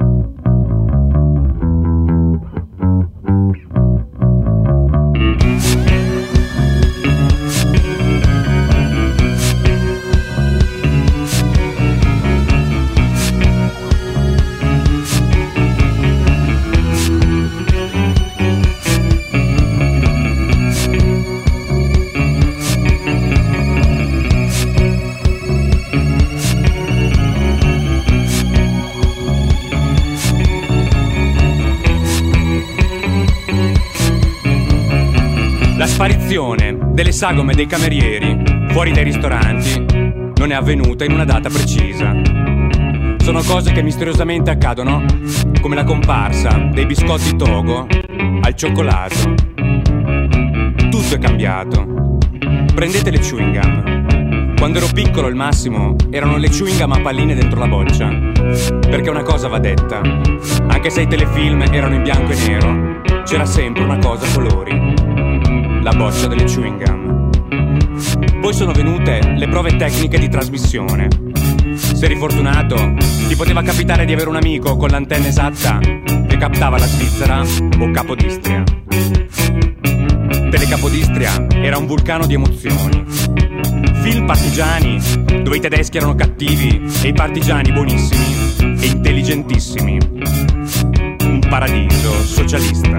La sparizione delle sagome dei camerieri fuori dai ristoranti non è avvenuta in una data precisa. Sono cose che misteriosamente accadono, come la comparsa dei biscotti Togo al cioccolato. Tutto è cambiato. Prendete le chewing gum. Quando ero piccolo il massimo erano le chewing gum a palline dentro la boccia. Perché una cosa va detta, anche se i telefilm erano in bianco e nero, c'era sempre una cosa a colori: la boccia delle chewing gum. Poi sono venute le prove tecniche di trasmissione. Se eri fortunato, ti poteva capitare di avere un amico con l'antenna esatta che captava la Svizzera o Capodistria. Telecapodistria era un vulcano di emozioni. Film partigiani, dove i tedeschi erano cattivi e i partigiani buonissimi e intelligentissimi. Un paradiso socialista.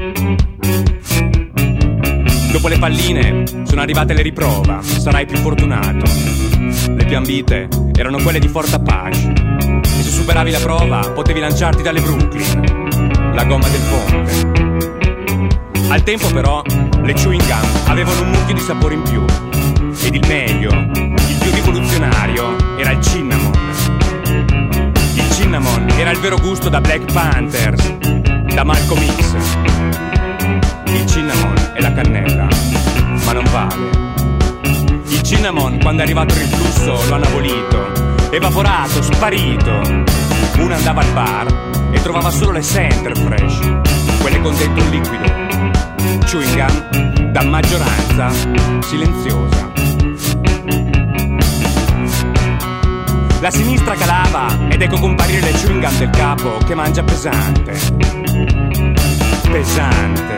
Dopo le palline sono arrivate le riprova, sarai più fortunato. Le più ambite erano quelle di Fort Apache, e se superavi la prova potevi lanciarti dalle Brooklyn, la gomma del ponte. Al tempo però le chewing gum avevano un mucchio di sapore in più, ed il meglio, il più rivoluzionario, era il cinnamon. Il cinnamon era il vero gusto da Black Panthers, da Malcolm X. Il cinnamon è la cannella, ma non vale. Il cinnamon, quando è arrivato il riflusso, lo hanno abolito, evaporato, sparito. Uno andava al bar e trovava solo le Center Fresh, quelle con dentro un liquido. Chewing gum da maggioranza silenziosa. La sinistra calava ed ecco comparire le chewing gum del capo che mangia pesante. Pesante.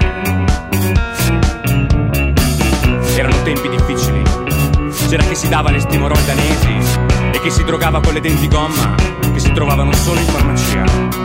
Erano tempi difficili. C'era chi si dava le stimorol danesi e chi si drogava con le denti gomma che si trovavano solo in farmacia.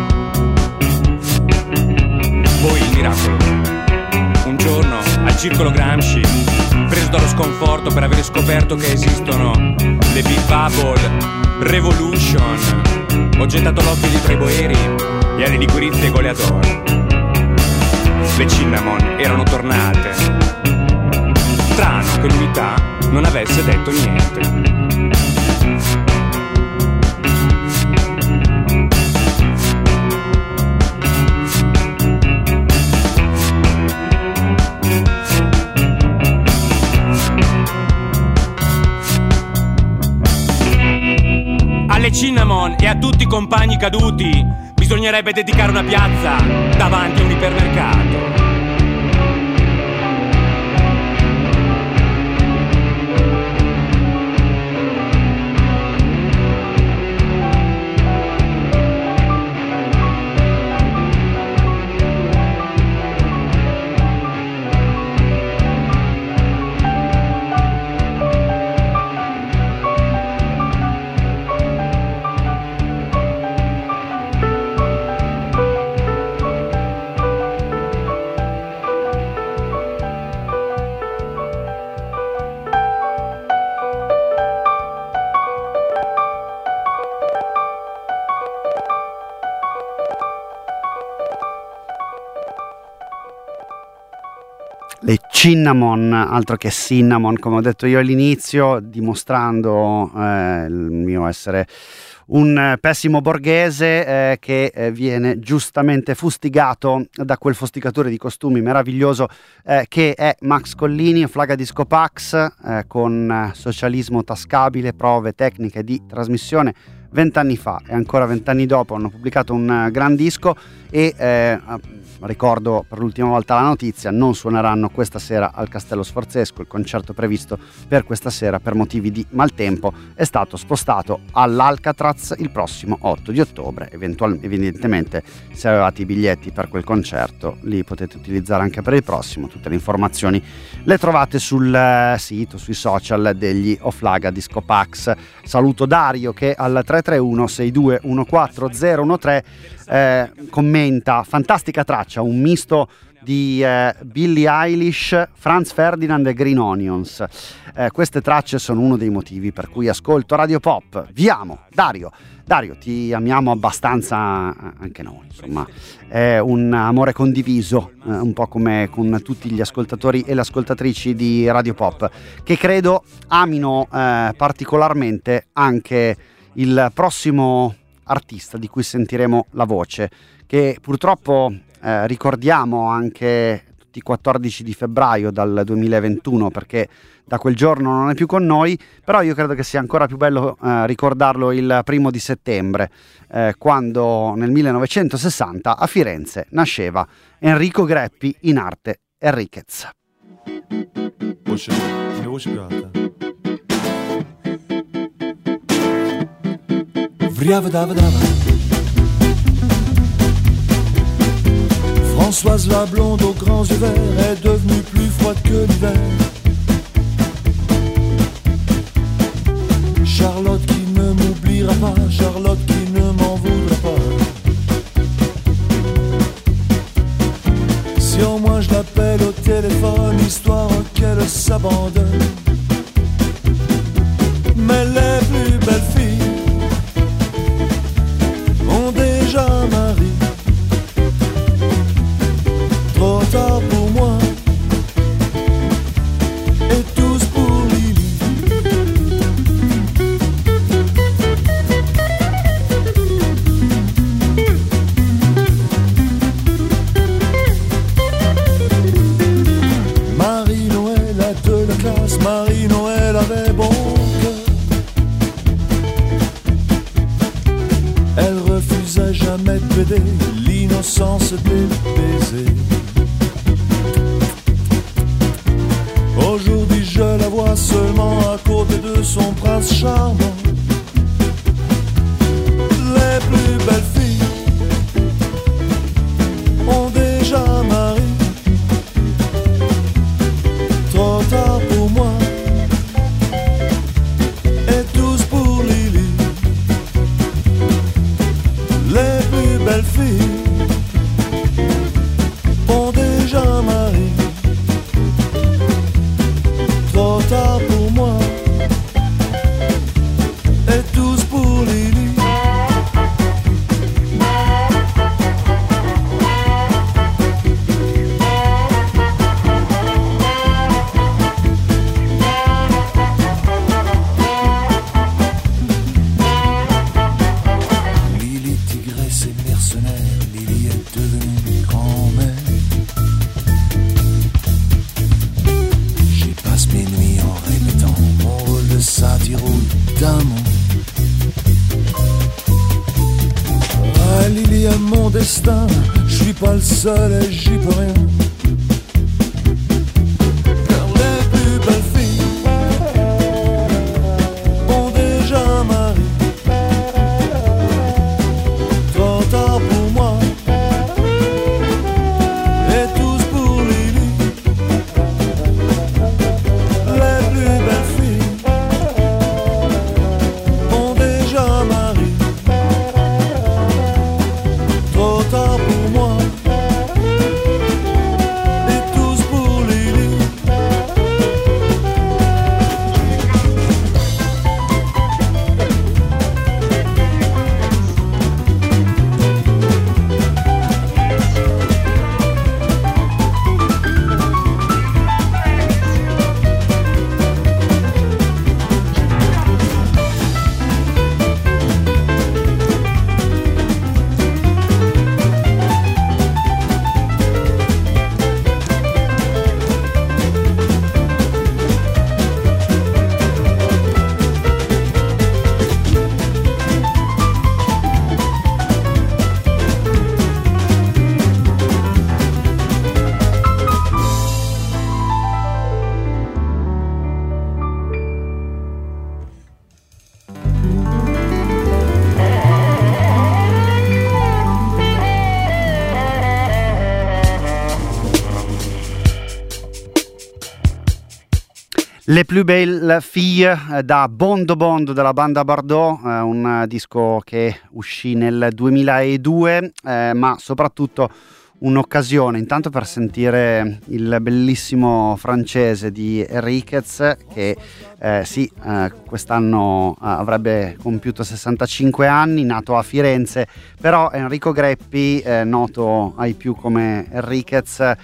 Poi il miracolo. Un giorno al circolo Gramsci, preso dallo sconforto per aver scoperto che esistono le Big Bubble Revolution, ho gettato l'occhio dietro ai boeri e alle liquirizie goleador. Le cinnamon erano tornate. Strano che l'unità non avesse detto niente. Alle cinnamon e a tutti i compagni caduti bisognerebbe dedicare una piazza davanti a un ipermercato. Le cinnamon, altro che cinnamon, come ho detto io all'inizio, dimostrando eh, il mio essere un pessimo borghese eh, che eh, viene giustamente fustigato da quel fustigatore di costumi meraviglioso eh, che è Max Collini, Offlaga Disco Pax, eh, con Socialismo Tascabile, prove tecniche di trasmissione. vent'anni fa e ancora vent'anni dopo hanno pubblicato un gran disco e eh, ricordo per l'ultima volta la notizia, non suoneranno questa sera al Castello Sforzesco. Il concerto previsto per questa sera per motivi di maltempo è stato spostato all'Alcatraz il prossimo otto di ottobre. Eventualmente, evidentemente, se avevate i biglietti per quel concerto li potete utilizzare anche per il prossimo. Tutte le informazioni le trovate sul sito, sui social degli Oflaga Disco Pax. Saluto Dario che al tre tre uno sei due uno quattro zero uno tre eh, commenta: fantastica traccia, un misto di eh, Billie Eilish, Franz Ferdinand e Green Onions. Eh, queste tracce sono uno dei motivi per cui ascolto Radio Pop. Vi amo, Dario. Dario, ti amiamo abbastanza anche noi, insomma, è un amore condiviso, eh, un po' come con tutti gli ascoltatori e le ascoltatrici di Radio Pop, che credo amino eh, particolarmente anche il prossimo artista di cui sentiremo la voce, che purtroppo eh, ricordiamo anche tutti i quattordici di febbraio dal duemilaventuno, perché da quel giorno non è più con noi, però io credo che sia ancora più bello eh, ricordarlo il primo di settembre, eh, quando nel millenovecentosessanta a Firenze nasceva Enrico Greppi in arte Enriquez. Françoise la blonde aux grands yeux verts est devenue plus froide que l'hiver. Charlotte qui ne m'oubliera pas, Charlotte qui ne m'en voudra pas. Si au moins je l'appelle au téléphone, histoire qu'elle s'abandonne. Mais les plus belles filles ont déjà mari. Trop tard pour moi et tous pour Lily. Marie-Noël a de la classe, Marie-Noël avait bon cœur. Elle refusait jamais de plaider l'innocence des baisers. Aujourd'hui je la vois seulement à côté de son prince charmant. Les plus belles filles ont déjà mari. Trop tard pour moi et tous pour Lily. Les plus belles filles ont déjà mari. Trop tard pour moi et tous pour Lily. Lily tigresse et mercenaire, Lily est devenue grand-mère. J'y passe mes nuits en répétant mon rôle de satire ou d'amant. Ah, Lily est mon destin, je suis pas le seul et j'y peux rien. Car les plus belles filles ont déjà mari. Trop tard pour moi et tous pour Lily. Les plus belles filles ont déjà mari. Trop tard pour moi Les Plus Belles Filles da Bondo Bondo della banda Bardot, eh, un disco che uscì nel duemiladue, eh, ma soprattutto un'occasione intanto per sentire il bellissimo francese di Enriquez che eh, sì, eh, quest'anno eh, avrebbe compiuto sessantacinque anni, nato a Firenze, però Enrico Greppi, eh, noto ai più come Enriquez, eh,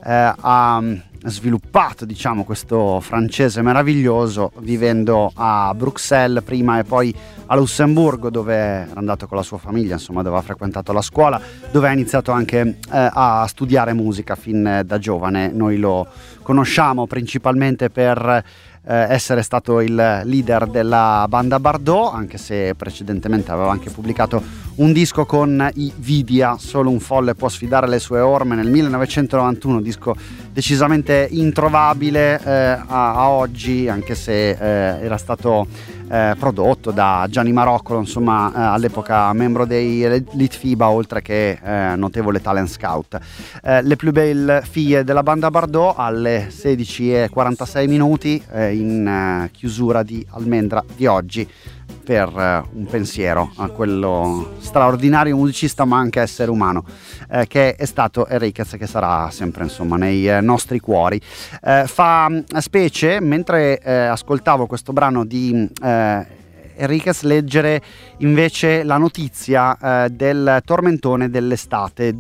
ha sviluppato, diciamo, questo francese meraviglioso vivendo a Bruxelles prima e poi a Lussemburgo, dove era andato con la sua famiglia, insomma, dove ha frequentato la scuola, dove ha iniziato anche eh, a studiare musica fin da giovane. Noi lo conosciamo principalmente per eh, essere stato il leader della banda Bardot, anche se precedentemente aveva anche pubblicato un disco con i Vidia, Solo un folle può sfidare le sue orme, nel millenovecentonovantuno, disco decisamente introvabile eh, a, a oggi, anche se eh, era stato eh, prodotto da Gianni Maroccolo, insomma, eh, all'epoca membro dei Litfiba, oltre che eh, notevole talent scout. Eh, Le Plus Belles Filles della banda Bardot alle sedici e quarantasei minuti, eh, in eh, chiusura di Almendra di oggi, per uh, un pensiero a quello straordinario musicista ma anche essere umano eh, che è stato Enriquez, che sarà sempre, insomma, nei eh, nostri cuori. Eh, fa specie, mentre eh, ascoltavo questo brano di eh, Enriquez, leggere invece la notizia eh, del tormentone dell'estate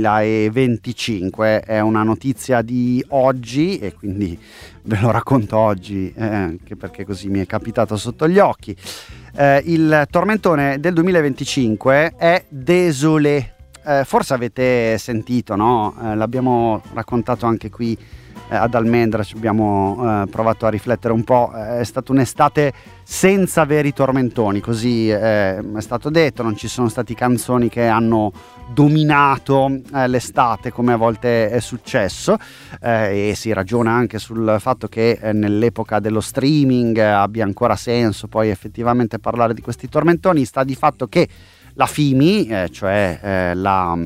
duemilaventicinque. È una notizia di oggi e quindi ve lo racconto oggi, eh, anche perché così mi è capitato sotto gli occhi. Eh, il tormentone del duemilaventicinque è Désolé. Eh, forse avete sentito, no? Eh, l'abbiamo raccontato anche qui eh, ad Almendra, ci abbiamo eh, provato a riflettere un po'. Eh, è stata un'estate senza veri tormentoni, così eh, è stato detto. Non ci sono stati canzoni che hanno dominato eh, l'estate come a volte è successo, eh, e si ragiona anche sul fatto che eh, nell'epoca dello streaming eh, abbia ancora senso poi effettivamente parlare di questi tormentoni. Sta di fatto che la FIMI, eh, cioè eh, la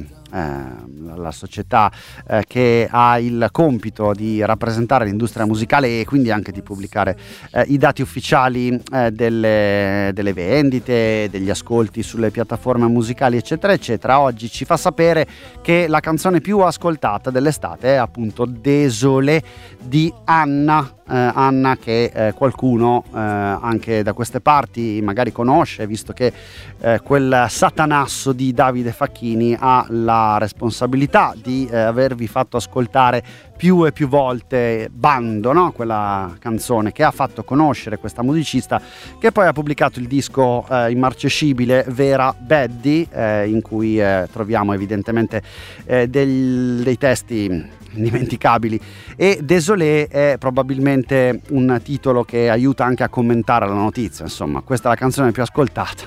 Eh, la società eh, che ha il compito di rappresentare l'industria musicale e quindi anche di pubblicare eh, i dati ufficiali eh, delle, delle vendite, degli ascolti sulle piattaforme musicali, eccetera eccetera, oggi ci fa sapere che la canzone più ascoltata dell'estate è appunto Désolé di Anna. Eh, Anna, che eh, qualcuno eh, anche da queste parti magari conosce, visto che eh, quel satanasso di Davide Facchini ha la responsabilità di eh, avervi fatto ascoltare più e più volte Bando, no? Quella canzone che ha fatto conoscere questa musicista, che poi ha pubblicato il disco eh, immarcescibile Vera Beddi, eh, in cui eh, troviamo evidentemente eh, del, dei testi indimenticabili, e Désolé è probabilmente un titolo che aiuta anche a commentare la notizia. Insomma, questa è la canzone più ascoltata.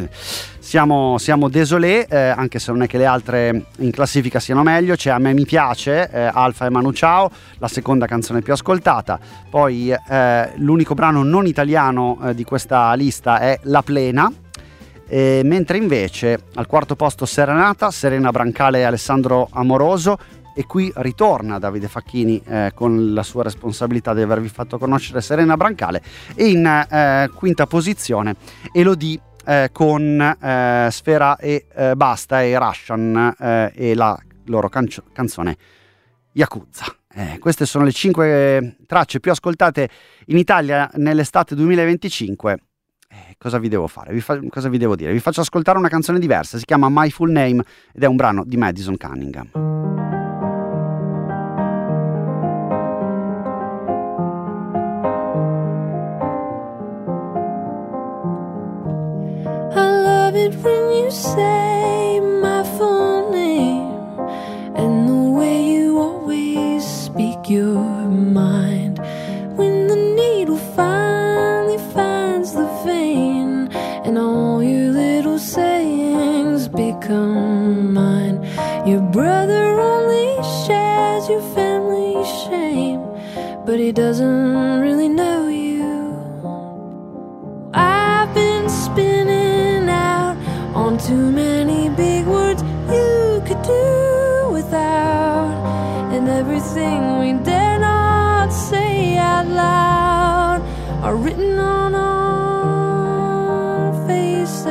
siamo, siamo Désolé, eh, anche se non è che le altre in classifica siano meglio. C'è A me mi piace, eh, Alfa e Manu Ciao, la seconda canzone più ascoltata. Poi eh, l'unico brano non italiano eh, di questa lista è La Plena. E mentre invece al quarto posto Serenata, Serena Brancale e Alessandro Amoroso. E qui ritorna Davide Facchini eh, con la sua responsabilità di avervi fatto conoscere Serena Brancale. E in eh, quinta posizione Elodie eh, con eh, Sfera e eh, Basta e Russian eh, e la loro cancio- canzone Yakuza. Eh, queste sono le cinque tracce più ascoltate in Italia nell'estate duemilaventicinque. Eh, cosa vi devo fare? Vi fa- cosa vi devo dire? Vi faccio ascoltare una canzone diversa, si chiama My Full Name ed è un brano di Madison Cunningham. When you say my full name and the way you always speak your mind, when the needle finally finds the vein and all your little sayings become mine, your brother only shares your family shame, but he doesn't really know you. I've been spinning out on too many big words you could do without, and everything we dare not say out loud. are written on our faces.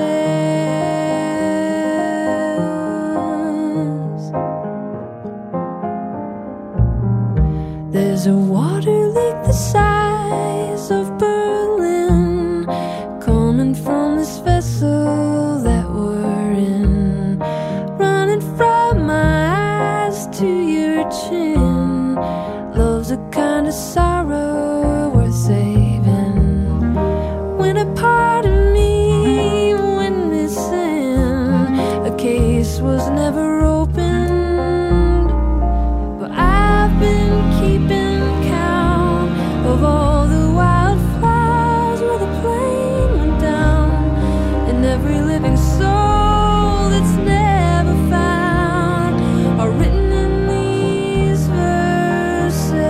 There's a water leak the size of Berlin coming from this vessel that we're in, running from my eyes to your chin. Love's a kind of sorrow worth saving. When a part of me went missing, a case was never opened, but I've been keeping count of all the wildflowers where the plane went down, and every living soul that's never found are written in these verses.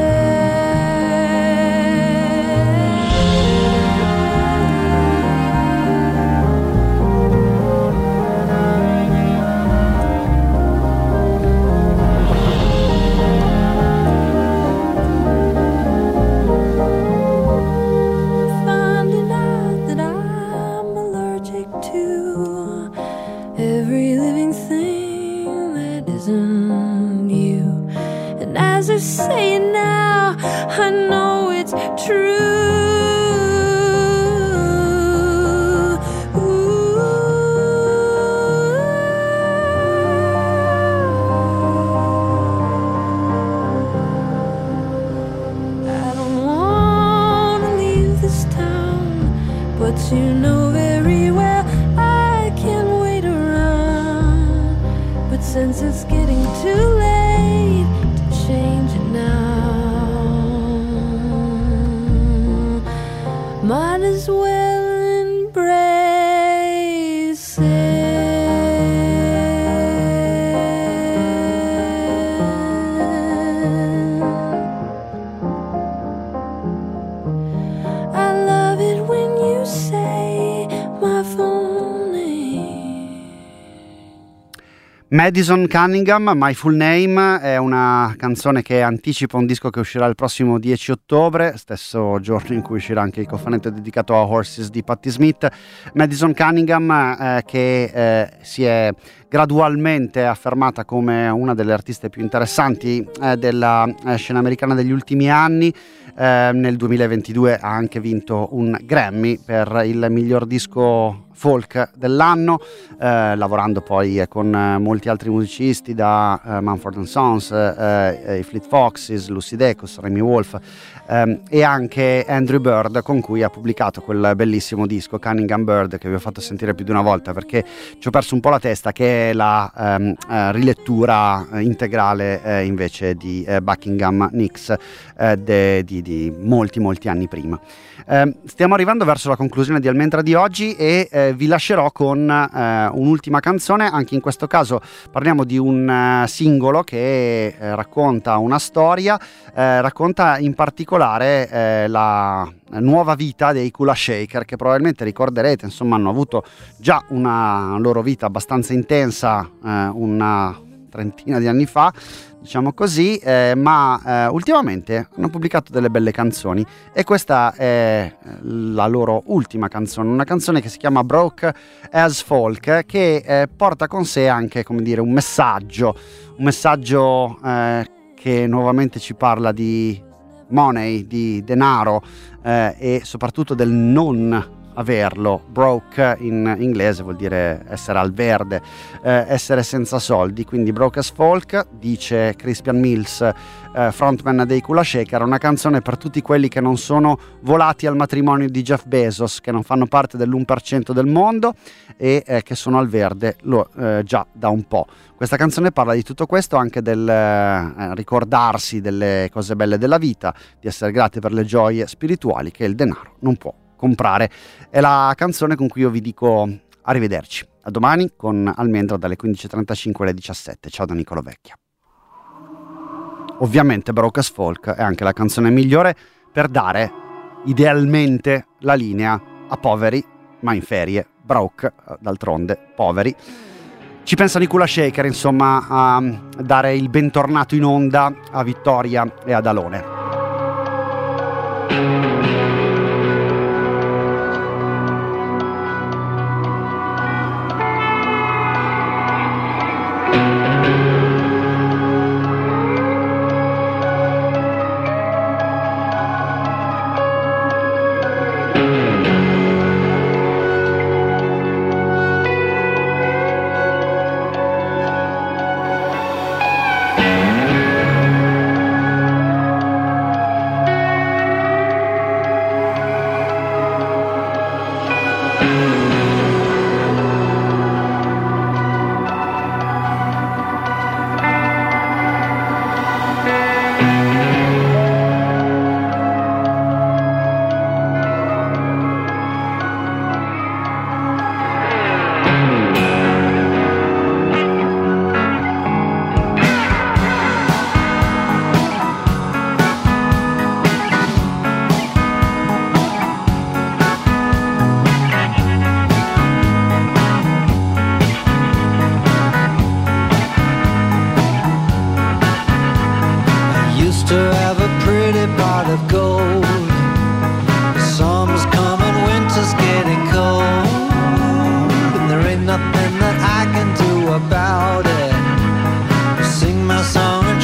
Finding out that I'm allergic to every living thing that isn't you. And as I say it now, I know it's true. I don't want to leave this town, but you know very well I can't wait around. But since it's getting too late to change it now, might as well embrace it. I love it when you say my full name. Madison Cunningham, My Full Name, è una canzone che anticipa un disco che uscirà il prossimo dieci ottobre, stesso giorno in cui uscirà anche il cofanetto dedicato a Horses di Patti Smith. Madison Cunningham eh, che eh, si è gradualmente affermata come una delle artiste più interessanti eh, della eh, scena americana degli ultimi anni. Eh, nel duemilaventidue ha anche vinto un Grammy per il miglior disco folk dell'anno, eh, lavorando poi eh, con eh, molti altri musicisti, da eh, Mumford and Sons, eh, i Fleet Foxes, Lucy Dacus, Remy Wolf, ehm, e anche Andrew Bird, con cui ha pubblicato quel bellissimo disco Cunningham Bird che vi ho fatto sentire più di una volta perché ci ho perso un po' la testa, che è la ehm, eh, rilettura eh, integrale eh, invece di eh, Buckingham Nicks eh, de, di, di molti molti anni prima. Eh, stiamo arrivando verso la conclusione di Almendra di oggi e eh, vi lascerò con eh, un'ultima canzone. Anche in questo caso parliamo di un uh, singolo che eh, racconta una storia, eh, racconta in particolare eh, la nuova vita dei Kula Shaker, che probabilmente ricorderete, insomma hanno avuto già una loro vita abbastanza intensa eh, una trentina di anni fa, diciamo così, eh, ma eh, ultimamente hanno pubblicato delle belle canzoni e questa è la loro ultima canzone, una canzone che si chiama Broke as Folk, che eh, porta con sé anche, come dire, un messaggio, un messaggio eh, che nuovamente ci parla di money, di denaro eh, e soprattutto del non averlo. Broke in inglese vuol dire essere al verde, eh, essere senza soldi, quindi Broke as Folk, dice Crispian Mills, eh, frontman dei Kula Shaker, una canzone per tutti quelli che non sono volati al matrimonio di Jeff Bezos, che non fanno parte dell'uno per cento del mondo e eh, che sono al verde lo, eh, già da un po'. Questa canzone parla di tutto questo, anche del eh, ricordarsi delle cose belle della vita, di essere grati per le gioie spirituali che il denaro non può comprare. È la canzone con cui io vi dico arrivederci. A domani con Almendra dalle quindici e trentacinque alle diciassette. Ciao da Nicolo Vecchia. Ovviamente Broke as Folk è anche la canzone migliore per dare idealmente la linea a poveri ma in ferie. Broke, d'altronde, poveri. Ci pensano i Kula Shaker, insomma, a dare il bentornato in onda a Vittoria e ad Alone.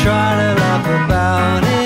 try to laugh about it.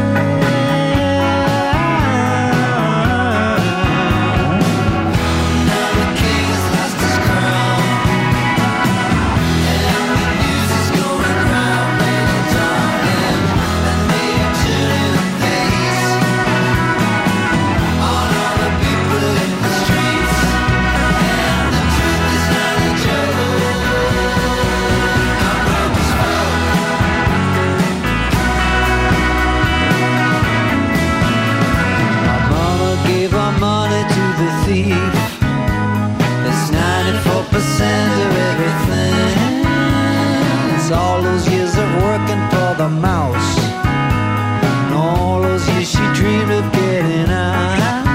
It's ninety-four percent of everything. It's all those years of working for the mouse, and all those years she dreamed of getting out.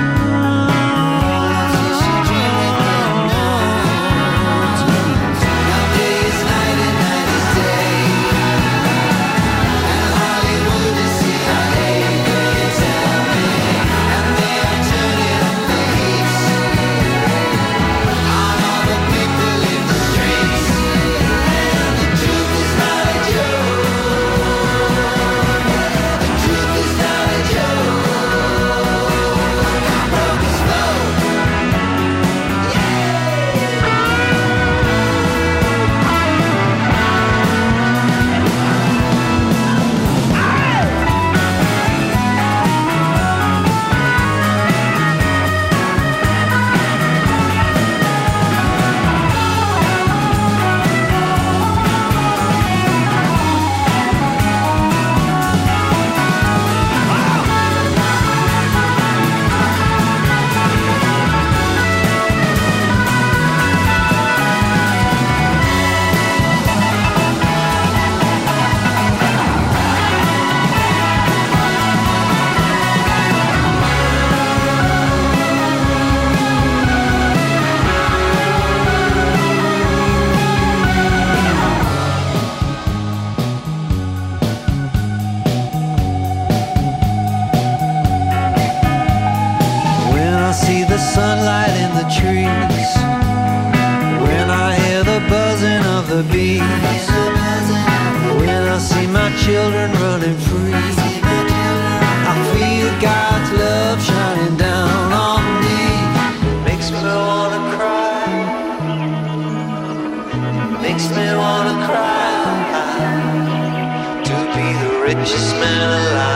Sunlight in the trees, when I hear the buzzing of the bees, when I see my children running free, I feel God's love shining down on me. Makes me wanna cry, makes me wanna cry, to be the richest man alive.